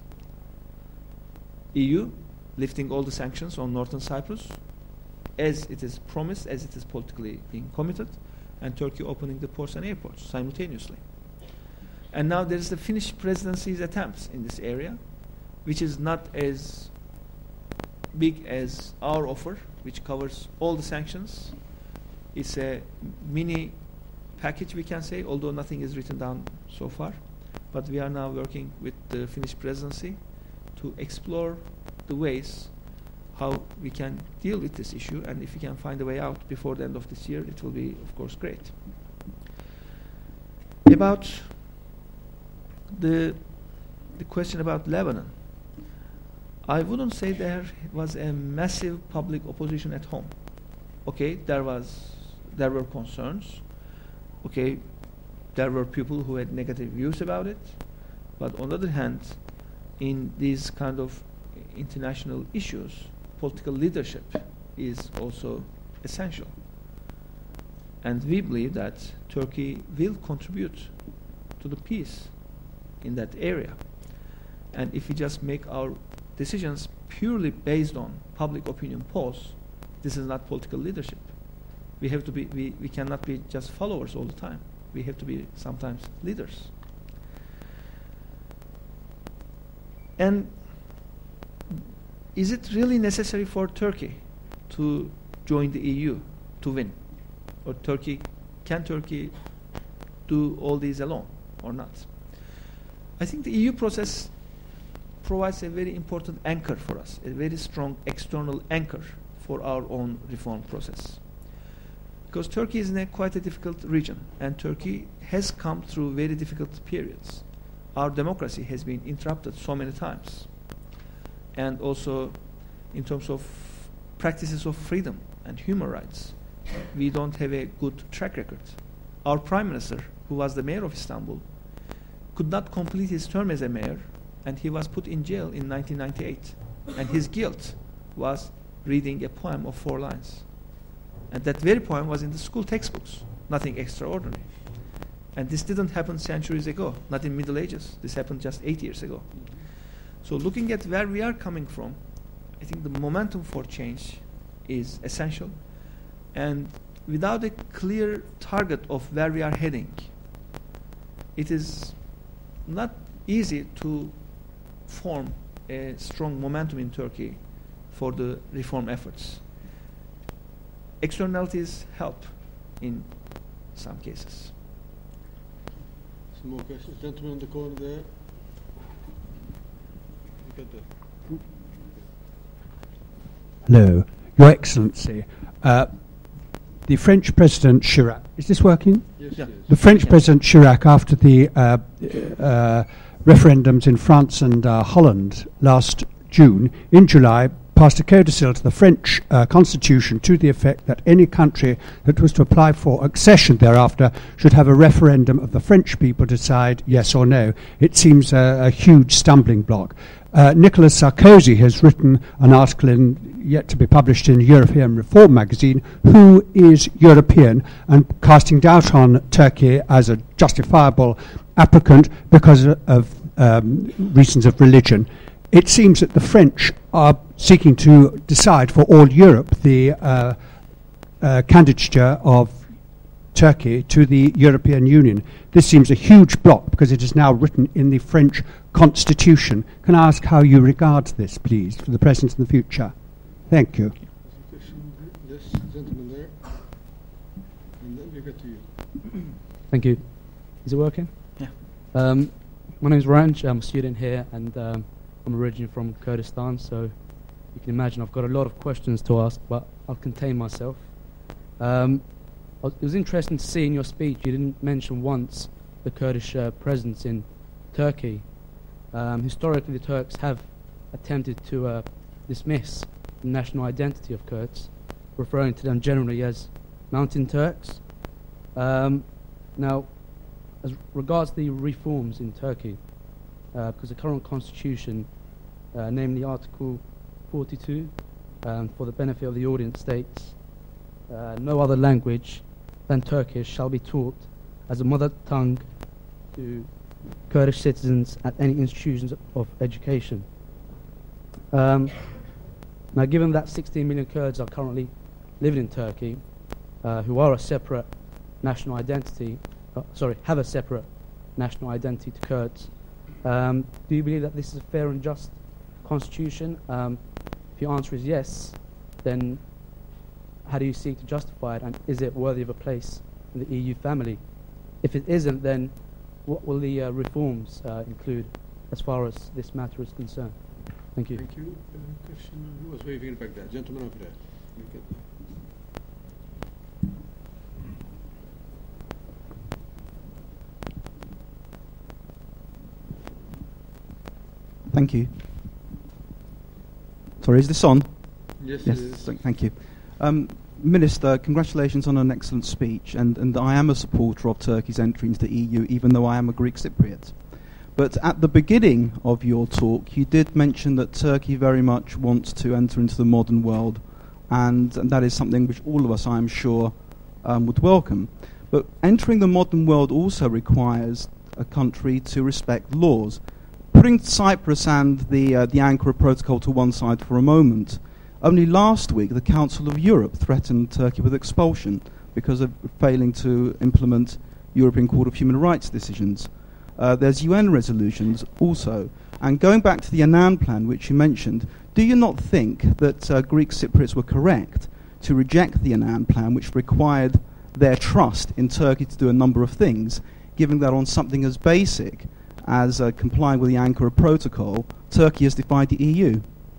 EU lifting all the sanctions on Northern Cyprus, as it is promised, as it is politically being committed, and Turkey opening the ports and airports simultaneously. And now there is the Finnish presidency's attempts in this area, which is not as big as our offer, which covers all the sanctions. It's a mini package, we can say, although nothing is written down so far. But we are now working with the Finnish presidency to explore the ways how we can deal with this issue, and if we can find a way out before the end of this year, it will be, of course, great. About the question about Lebanon, I wouldn't say there was a massive public opposition at home. Okay, there were concerns. Okay, there were people who had negative views about it, but on the other hand, in these kind of international issues, political leadership is also essential. And we believe that Turkey will contribute to the peace in that area. And if we just make our decisions purely based on public opinion polls, this is not political leadership. We have to be, we cannot be just followers all the time. We have to be sometimes leaders. And is it really necessary for Turkey to join the EU to win? Or can Turkey do all these alone or not? I think the EU process provides a very important anchor for us, a very strong external anchor for our own reform process. Because Turkey is in quite a difficult region, and Turkey has come through very difficult periods. Our democracy has been interrupted so many times. And also, in terms of practices of freedom and human rights, we don't have a good track record. Our Prime Minister, who was the mayor of Istanbul, could not complete his term as a mayor, and he was put in jail in 1998. And his guilt was reading a poem of 4 lines. And that very poem was in the school textbooks, nothing extraordinary. And this didn't happen centuries ago, not in Middle Ages. This happened just 8 years ago. So looking at where we are coming from, I think the momentum for change is essential. And without a clear target of where we are heading, it is not easy to form a strong momentum in Turkey for the reform efforts. Externalities help in some cases. Some more questions. Gentleman in the corner there. Hello, Your Excellency. The French President Chirac, is this working? Yes, yes. The French President Chirac, after the referendums in France and Holland last June, in July, passed a codicil to the French constitution to the effect that any country that was to apply for accession thereafter should have a referendum of the French people to decide yes or no. It seems a huge stumbling block. Nicolas Sarkozy has written an article yet to be published in European Reform magazine, Who is European, and casting doubt on Turkey as a justifiable applicant because of reasons of religion. It seems that the French are seeking to decide for all Europe the candidature of Turkey to the European Union. This seems a huge block because it is now written in the French Constitution. Can I ask how you regard this, please, for the present and the future? Thank you. Yes, gentleman there. And then we get to you. Thank you. Is it working? Yeah. My name is Ranj. I'm a student here, and I'm originally from Kurdistan, so you can imagine I've got a lot of questions to ask, but I'll contain myself. It was interesting to see in your speech you didn't mention once the Kurdish presence in Turkey. Historically, the Turks have attempted to dismiss the national identity of Kurds, referring to them generally as Mountain Turks. Now, as regards the reforms in Turkey, because the current constitution, namely Article 42, for the benefit of the audience, states, no other language than Turkish shall be taught as a mother tongue to Kurdish citizens at any institutions of education. Now, given that 16 million Kurds are currently living in Turkey, who are a separate national identity, have a separate national identity to Kurds, do you believe that this is a fair and just constitution? If your answer is yes, then how do you seek to justify it, and is it worthy of a place in the EU family? If it isn't, then what will the reforms include as far as this matter is concerned? Thank you. Thank you. Question, who was waving it back there? Gentleman over there. You get Thank you. Sorry, is this on? Yes, yes. it is. Thank you. Minister, congratulations on an excellent speech, and I am a supporter of Turkey's entry into the EU, even though I am a Greek Cypriot. But at the beginning of your talk, you did mention that Turkey very much wants to enter into the modern world, and that is something which all of us, I am sure, would welcome. But entering the modern world also requires a country to respect laws. Putting Cyprus and the Ankara Protocol to one side for a moment, only last week the Council of Europe threatened Turkey with expulsion because of failing to implement European Court of Human Rights decisions. There's UN resolutions also. And going back to the Annan Plan, which you mentioned, do you not think that Greek Cypriots were correct to reject the Annan Plan, which required their trust in Turkey to do a number of things, given that on something as basic as complying with the Ankara Protocol, Turkey has defied the EU?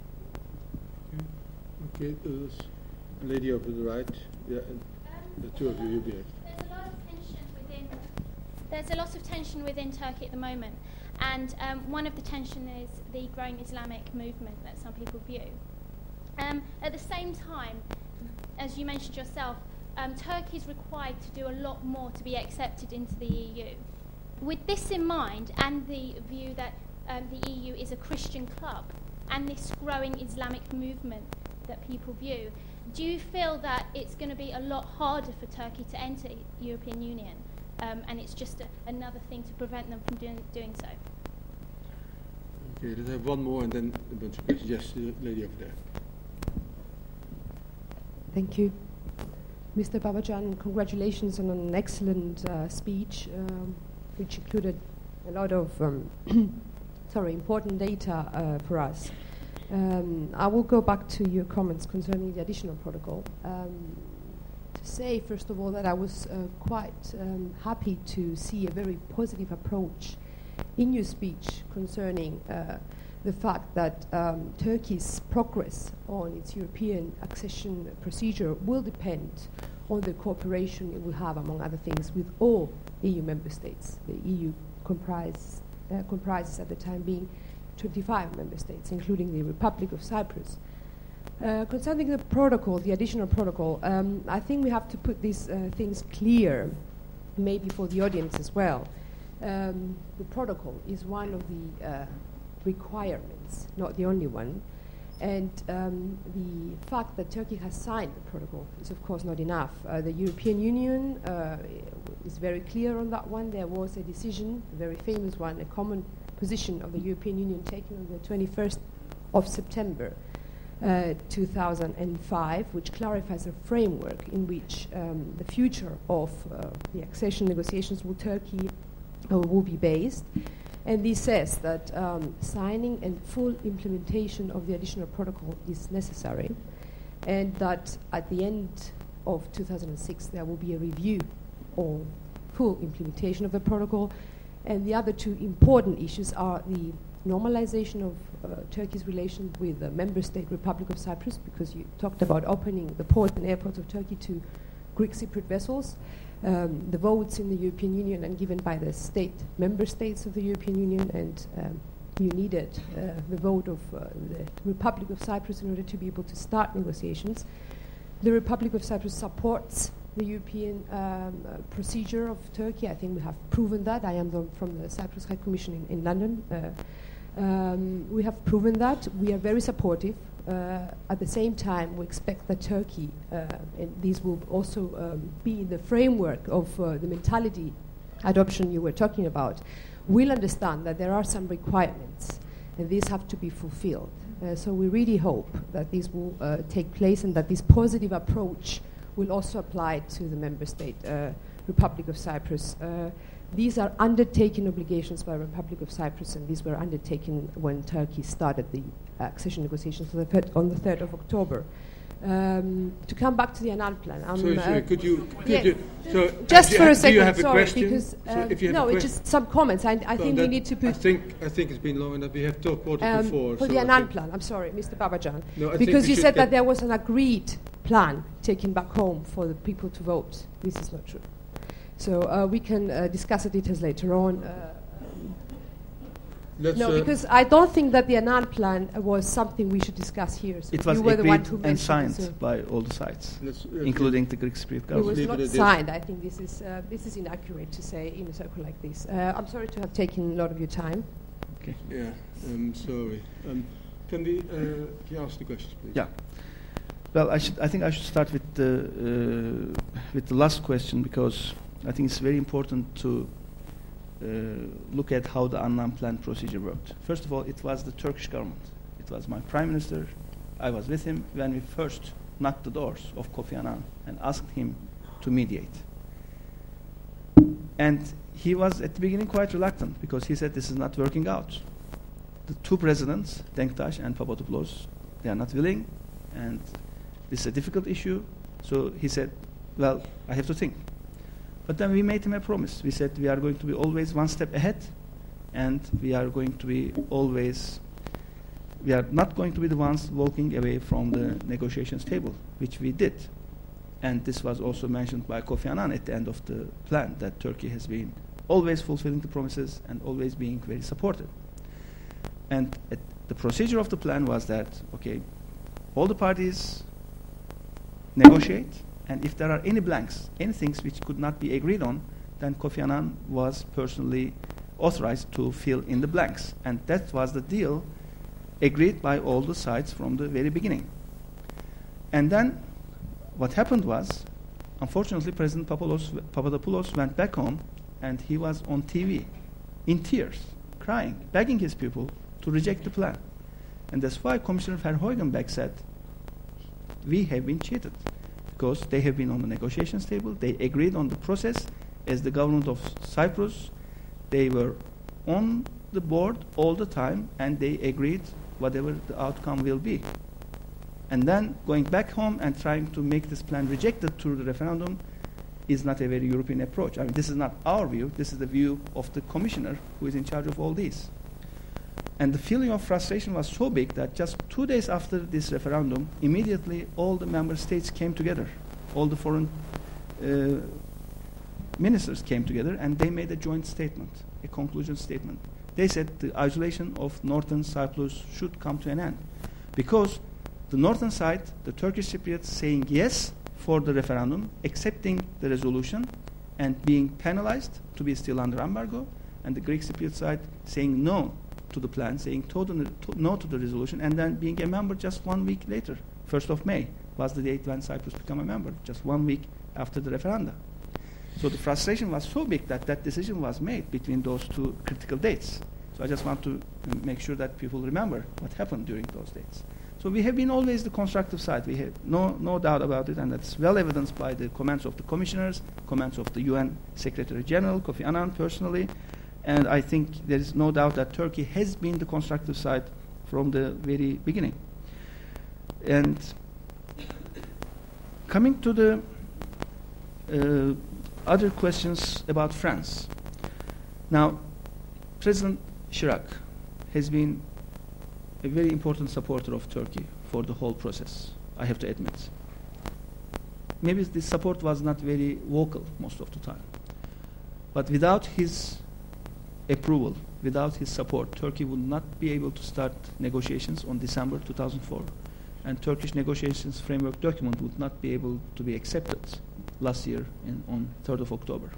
Okay, lady over the right. Yeah, and the two of you, you'll be next. There's a lot of tension within Turkey at the moment, and one of the tension is the growing Islamic movement that some people view. At the same time, as you mentioned yourself, Turkey is required to do a lot more to be accepted into the EU. With this in mind, and the view that the EU is a Christian club, and this growing Islamic movement that people view, do you feel that it's going to be a lot harder for Turkey to enter the European Union, and it's just another thing to prevent them from doing so? Okay, let's have one more and then a bunch of questions. Yes, the lady over there. Thank you. Mr. Babacan, congratulations on an excellent speech, which included a lot of important data for us. I will go back to your comments concerning the additional protocol. To say, first of all, that I was quite happy to see a very positive approach in your speech concerning the fact that Turkey's progress on its European accession procedure will depend on the cooperation it will have, among other things, with all EU member states. The EU comprises at the time being 25 member states, including the Republic of Cyprus. Concerning the protocol, the additional protocol, I think we have to put these things clear, maybe for the audience as well. The protocol is one of the requirements, not the only one. And the fact that Turkey has signed the protocol is, of course, not enough. The European Union is very clear on that one. There was a decision, a very famous one, a common position of the European Union taken on the 21st of September, 2005, which clarifies a framework in which the future of the accession negotiations with Turkey will be based. And this says that signing and full implementation of the additional protocol is necessary, and that at the end of 2006 there will be a review on full implementation of the protocol. And the other two important issues are the normalization of Turkey's relations with the member state Republic of Cyprus, because you talked about opening the ports and airports of Turkey to Greek Cypriot vessels. The votes in the European Union and given by the member states of the European Union, and you needed the vote of the Republic of Cyprus in order to be able to start negotiations. The Republic of Cyprus supports the European procedure of Turkey. I think we have proven that. I am from the Cyprus High Commission in London. We have proven that. We are very supportive. At the same time, we expect that Turkey, and these will also be in the framework of the mentality adoption you were talking about, will understand that there are some requirements, and these have to be fulfilled. So we really hope that this will take place, and that this positive approach will also apply to the member state, Republic of Cyprus. These are undertaken obligations by the Republic of Cyprus, and these were undertaken when Turkey started the accession negotiations on the 3rd of October. To come back to the Annan plan, could you just for a second? Do you have a sorry, question? because If you have no, a it's just some comments. I think we need to put. I think it's been long enough. We have talked about it before. For the Annan plan, I'm sorry, Mr. Babajan, No, because you said that there was an agreed plan taken back home for the people to vote. This is not true. So we can discuss the details later on. Because I don't think that the Annan plan was something we should discuss here. So it was you were agreed the one who and signed by all the sides, including the Greek Cypriot government. It was not signed. I think this is inaccurate to say in a circle like this. I'm sorry to have taken a lot of your time. Okay. Yeah. Sorry. Can we ask the questions, please? Yeah. Well, I think I should start with the last question, because I think it's very important to look at how the Annan plan procedure worked. First of all, it was the Turkish government. It was my prime minister. I was with him when we first knocked the doors of Kofi Annan and asked him to mediate. And he was at the beginning quite reluctant, because he said this is not working out. The two presidents, Denktaş and Papadopoulos, they are not willing, and this is a difficult issue. So he said, well, I have to think. But then we made him a promise. We said we are going to be always one step ahead, and we are going to be always, we are not going to be the ones walking away from the negotiations table, which we did. And this was also mentioned by Kofi Annan at the end of the plan, that Turkey has been always fulfilling the promises and always being very supportive. And the procedure of the plan was that, okay, all the parties negotiate, and if there are any blanks, any things which could not be agreed on, then Kofi Annan was personally authorized to fill in the blanks. And that was the deal agreed by all the sides from the very beginning. And then what happened was, unfortunately, President Papadopoulos went back home, and he was on TV in tears, crying, begging his people to reject the plan. And that's why Commissioner Verheugenbeck said, we have been cheated, because they have been on the negotiations table, they agreed on the process. As the government of Cyprus, they were on the board all the time, and they agreed whatever the outcome will be. And then going back home and trying to make this plan rejected through the referendum is not a very European approach. I mean, this is not our view, this is the view of the commissioner who is in charge of all these. And the feeling of frustration was so big that just 2 days after this referendum, immediately all the member states came together. All the foreign ministers came together, and they made a joint statement, a conclusion statement. They said the isolation of northern Cyprus should come to an end, because the northern side, the Turkish Cypriots, saying yes for the referendum, accepting the resolution, and being penalized to be still under embargo, and the Greek Cypriot side saying no to the plan, saying no to the resolution, and then being a member just 1 week later. 1st of May was the date when Cyprus became a member, just 1 week after the referendum. So the frustration was so big that that decision was made between those two critical dates. So I just want to make sure that people remember what happened during those dates. So So we have been always the constructive side. We have no doubt about it, and that's well evidenced by the comments of the commissioners, comments of the UN Secretary General, Kofi Annan personally, and I think there is no doubt that Turkey has been the constructive side from the very beginning. And coming to the other questions about France. Now, President Chirac has been a very important supporter of Turkey for the whole process, I have to admit. Maybe this support was not very vocal most of the time. But without his approval, without his support, Turkey would not be able to start negotiations on December 2004. And Turkish negotiations framework document would not be able to be accepted last year on 3rd of October.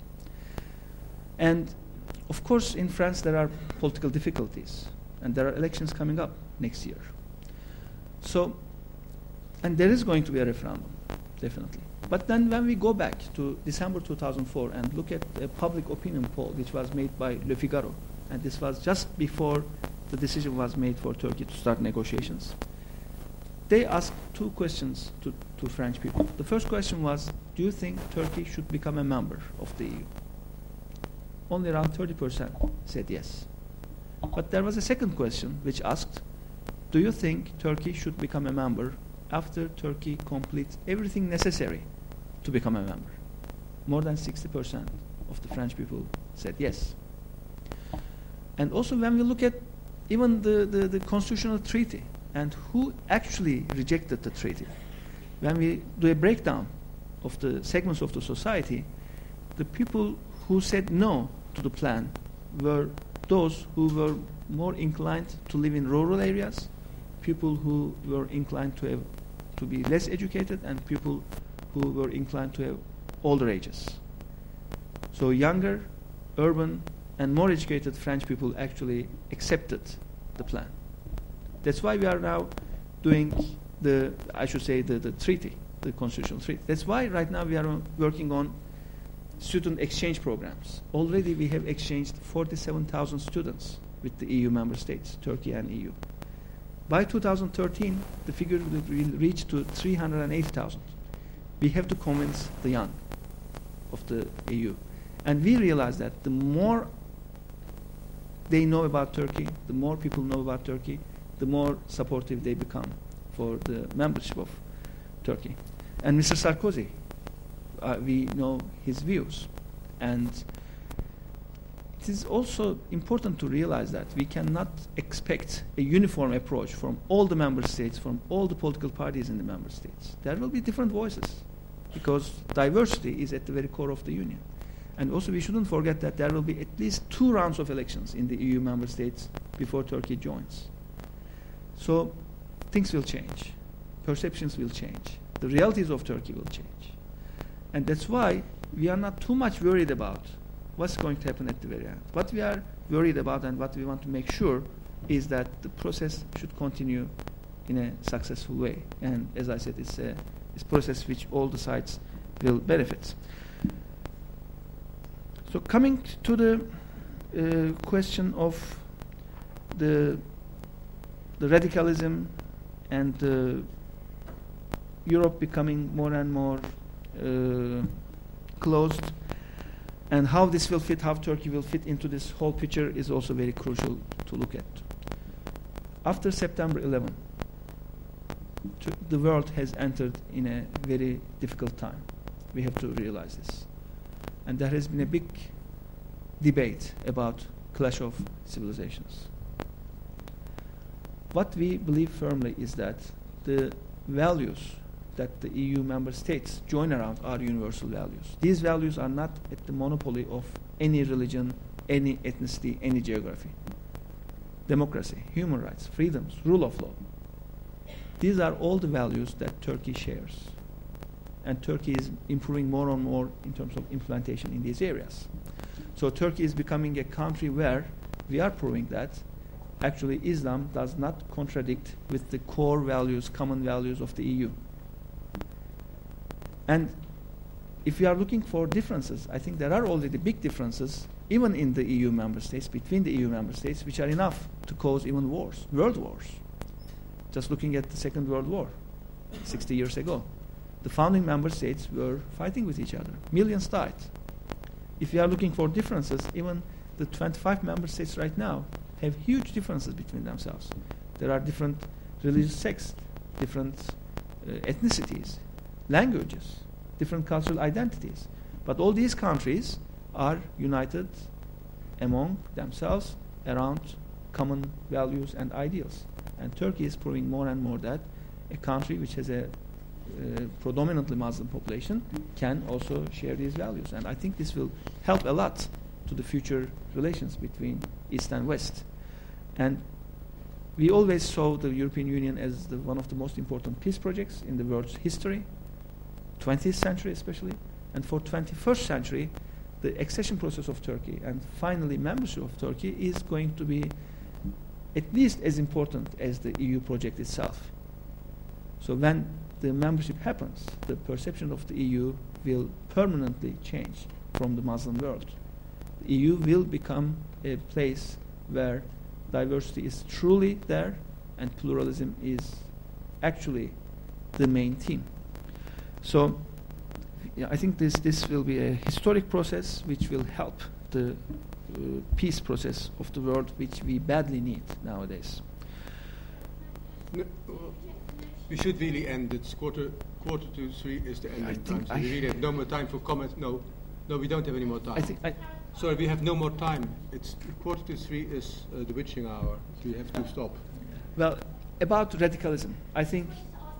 And of course, in France, there are political difficulties, and there are elections coming up next year. So, and there is going to be a referendum, definitely. But then when we go back to December 2004 and look at a public opinion poll which was made by Le Figaro, and this was just before the decision was made for Turkey to start negotiations, they asked two questions to French people. The first question was, do you think Turkey should become a member of the EU? Only around 30% said yes. But there was a second question which asked, do you think Turkey should become a member after Turkey completes everything necessary to become a member? More than 60% of the French people said yes. And also when we look at even the constitutional treaty and who actually rejected the treaty, when we do a breakdown of the segments of the society, the people who said no to the plan were those who were more inclined to live in rural areas, people who were inclined to be less educated, and people who were inclined to have older ages. So younger, urban, and more educated French people actually accepted the plan. That's why we are now doing the treaty, the constitutional treaty. That's why right now we are working on student exchange programs. Already we have exchanged 47,000 students with the EU member states, Turkey and EU. By 2013, the figure will reach to 380,000. We have to convince the young of the EU. And we realize that the more they know about Turkey, the more people know about Turkey, the more supportive they become for the membership of Turkey. And Mr. Sarkozy, we know his views. And it is also important to realize that we cannot expect a uniform approach from all the member states, from all the political parties in the member states. There will be different voices because diversity is at the very core of the union. And also we shouldn't forget that there will be at least 2 rounds of elections in the EU member states before Turkey joins. So things will change. Perceptions will change. The realities of Turkey will change. And that's why we are not too much worried about what's going to happen at the very end. What we are worried about and what we want to make sure is that the process should continue in a successful way. And as I said, it's a process which all the sides will benefit. So coming to the question of the radicalism and Europe becoming more and more closed, and how this will fit, how Turkey will fit into this whole picture is also very crucial to look at. After September 11, the world has entered in a very difficult time. We have to realize this. And there has been a big debate about clash of civilizations. What we believe firmly is that the values that the EU member states join around are universal values. These values are not at the monopoly of any religion, any ethnicity, any geography. Democracy, human rights, freedoms, rule of law. These are all the values that Turkey shares. And Turkey is improving more and more in terms of implementation in these areas. So Turkey is becoming a country where we are proving that actually Islam does not contradict with the core values, common values of the EU. And if we are looking for differences, I think there are already big differences, even in the EU member states, between the EU member states, which are enough to cause even wars, world wars. Just looking at the Second World War, 60 years ago. The founding member states were fighting with each other. Millions died. If we are looking for differences, even the 25 member states right now have huge differences between themselves. There are different religious sects, different ethnicities, languages, different cultural identities. But all these countries are united among themselves around common values and ideals. And Turkey is proving more and more that a country which has a predominantly Muslim population can also share these values. And I think this will help a lot to the future relations between East and West. And we always saw the European Union as one of the most important peace projects in the world's history, 20th century especially. And for 21st century, the accession process of Turkey and finally membership of Turkey is going to be at least as important as the EU project itself. So when the membership happens, the perception of the EU will permanently change from the Muslim world. The EU will become a place where diversity is truly there and pluralism is actually the main theme. So I think this will be a historic process which will help the peace process of the world, which we badly need nowadays. We should really end. It's quarter to 3 is the ending time. So we really have no more time for comments. No, we don't have any more time. Sorry, we have no more time. It's quarter to 3 is the witching hour. We have to stop. Well, about radicalism, I think.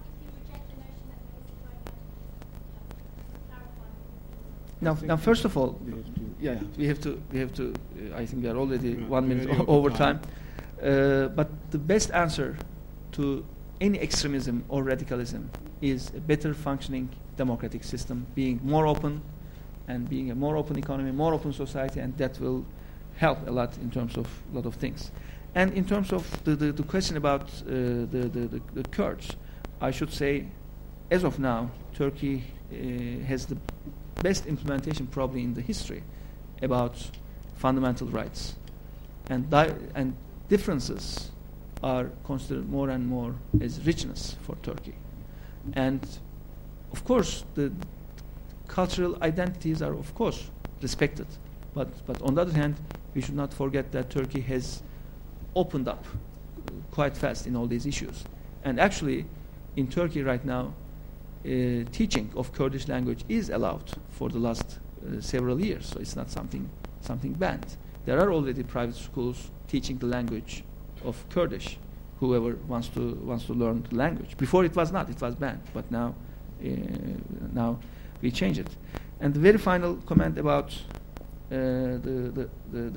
Now, first of all, we have to. I think we are already 1 minute over time. But the best answer to any extremism or radicalism is a better functioning democratic system, being more open, and being a more open economy, more open society, and that will help a lot in terms of a lot of things. And in terms of the question about the Kurds, I should say, as of now, Turkey has the best implementation probably in the history about fundamental rights, and differences are considered more and more as richness for Turkey. And of course the cultural identities are of course respected, but on the other hand we should not forget that Turkey has opened up quite fast in all these issues. And actually in Turkey right now teaching of Kurdish language is allowed for the last several years, so it's not something banned. There are already private schools teaching the language of Kurdish, whoever wants to learn the language. Before it was not, it was banned, but now we change it. And the very final comment about the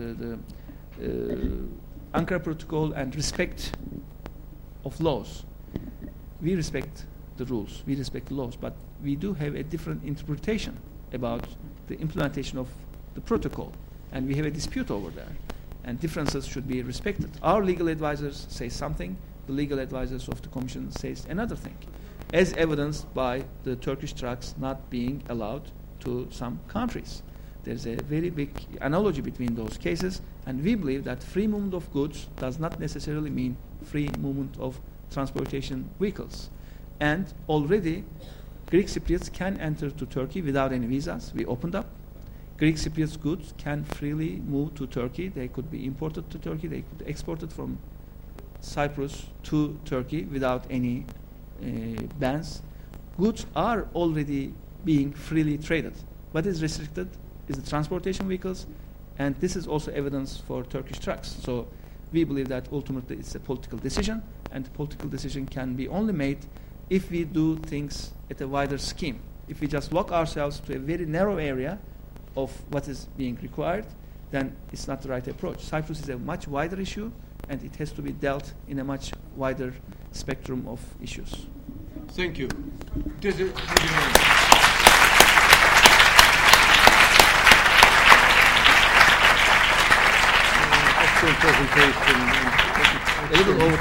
Ankara Protocol and respect of laws. We respect the rules, we respect the laws, but we do have a different interpretation about the implementation of the protocol, and we have a dispute over there. And differences should be respected. Our legal advisors say something, the legal advisors of the Commission says another thing, as evidenced by the Turkish trucks not being allowed to some countries. There's a very big analogy between those cases, and we believe that free movement of goods does not necessarily mean free movement of transportation vehicles. And already Greek Cypriots can enter to Turkey without any visas. We opened up. Greek Cypriot goods can freely move to Turkey. They could be imported to Turkey. They could be exported from Cyprus to Turkey without any bans. Goods are already being freely traded. What is restricted is the transportation vehicles, and this is also evidence for Turkish trucks. So we believe that ultimately it's a political decision, and the political decision can be only made if we do things at a wider scheme. If we just lock ourselves to a very narrow area of what is being required, then it's not the right approach. Cyprus is a much wider issue, and it has to be dealt in a much wider spectrum of issues. Thank you. Excellent presentation. A little over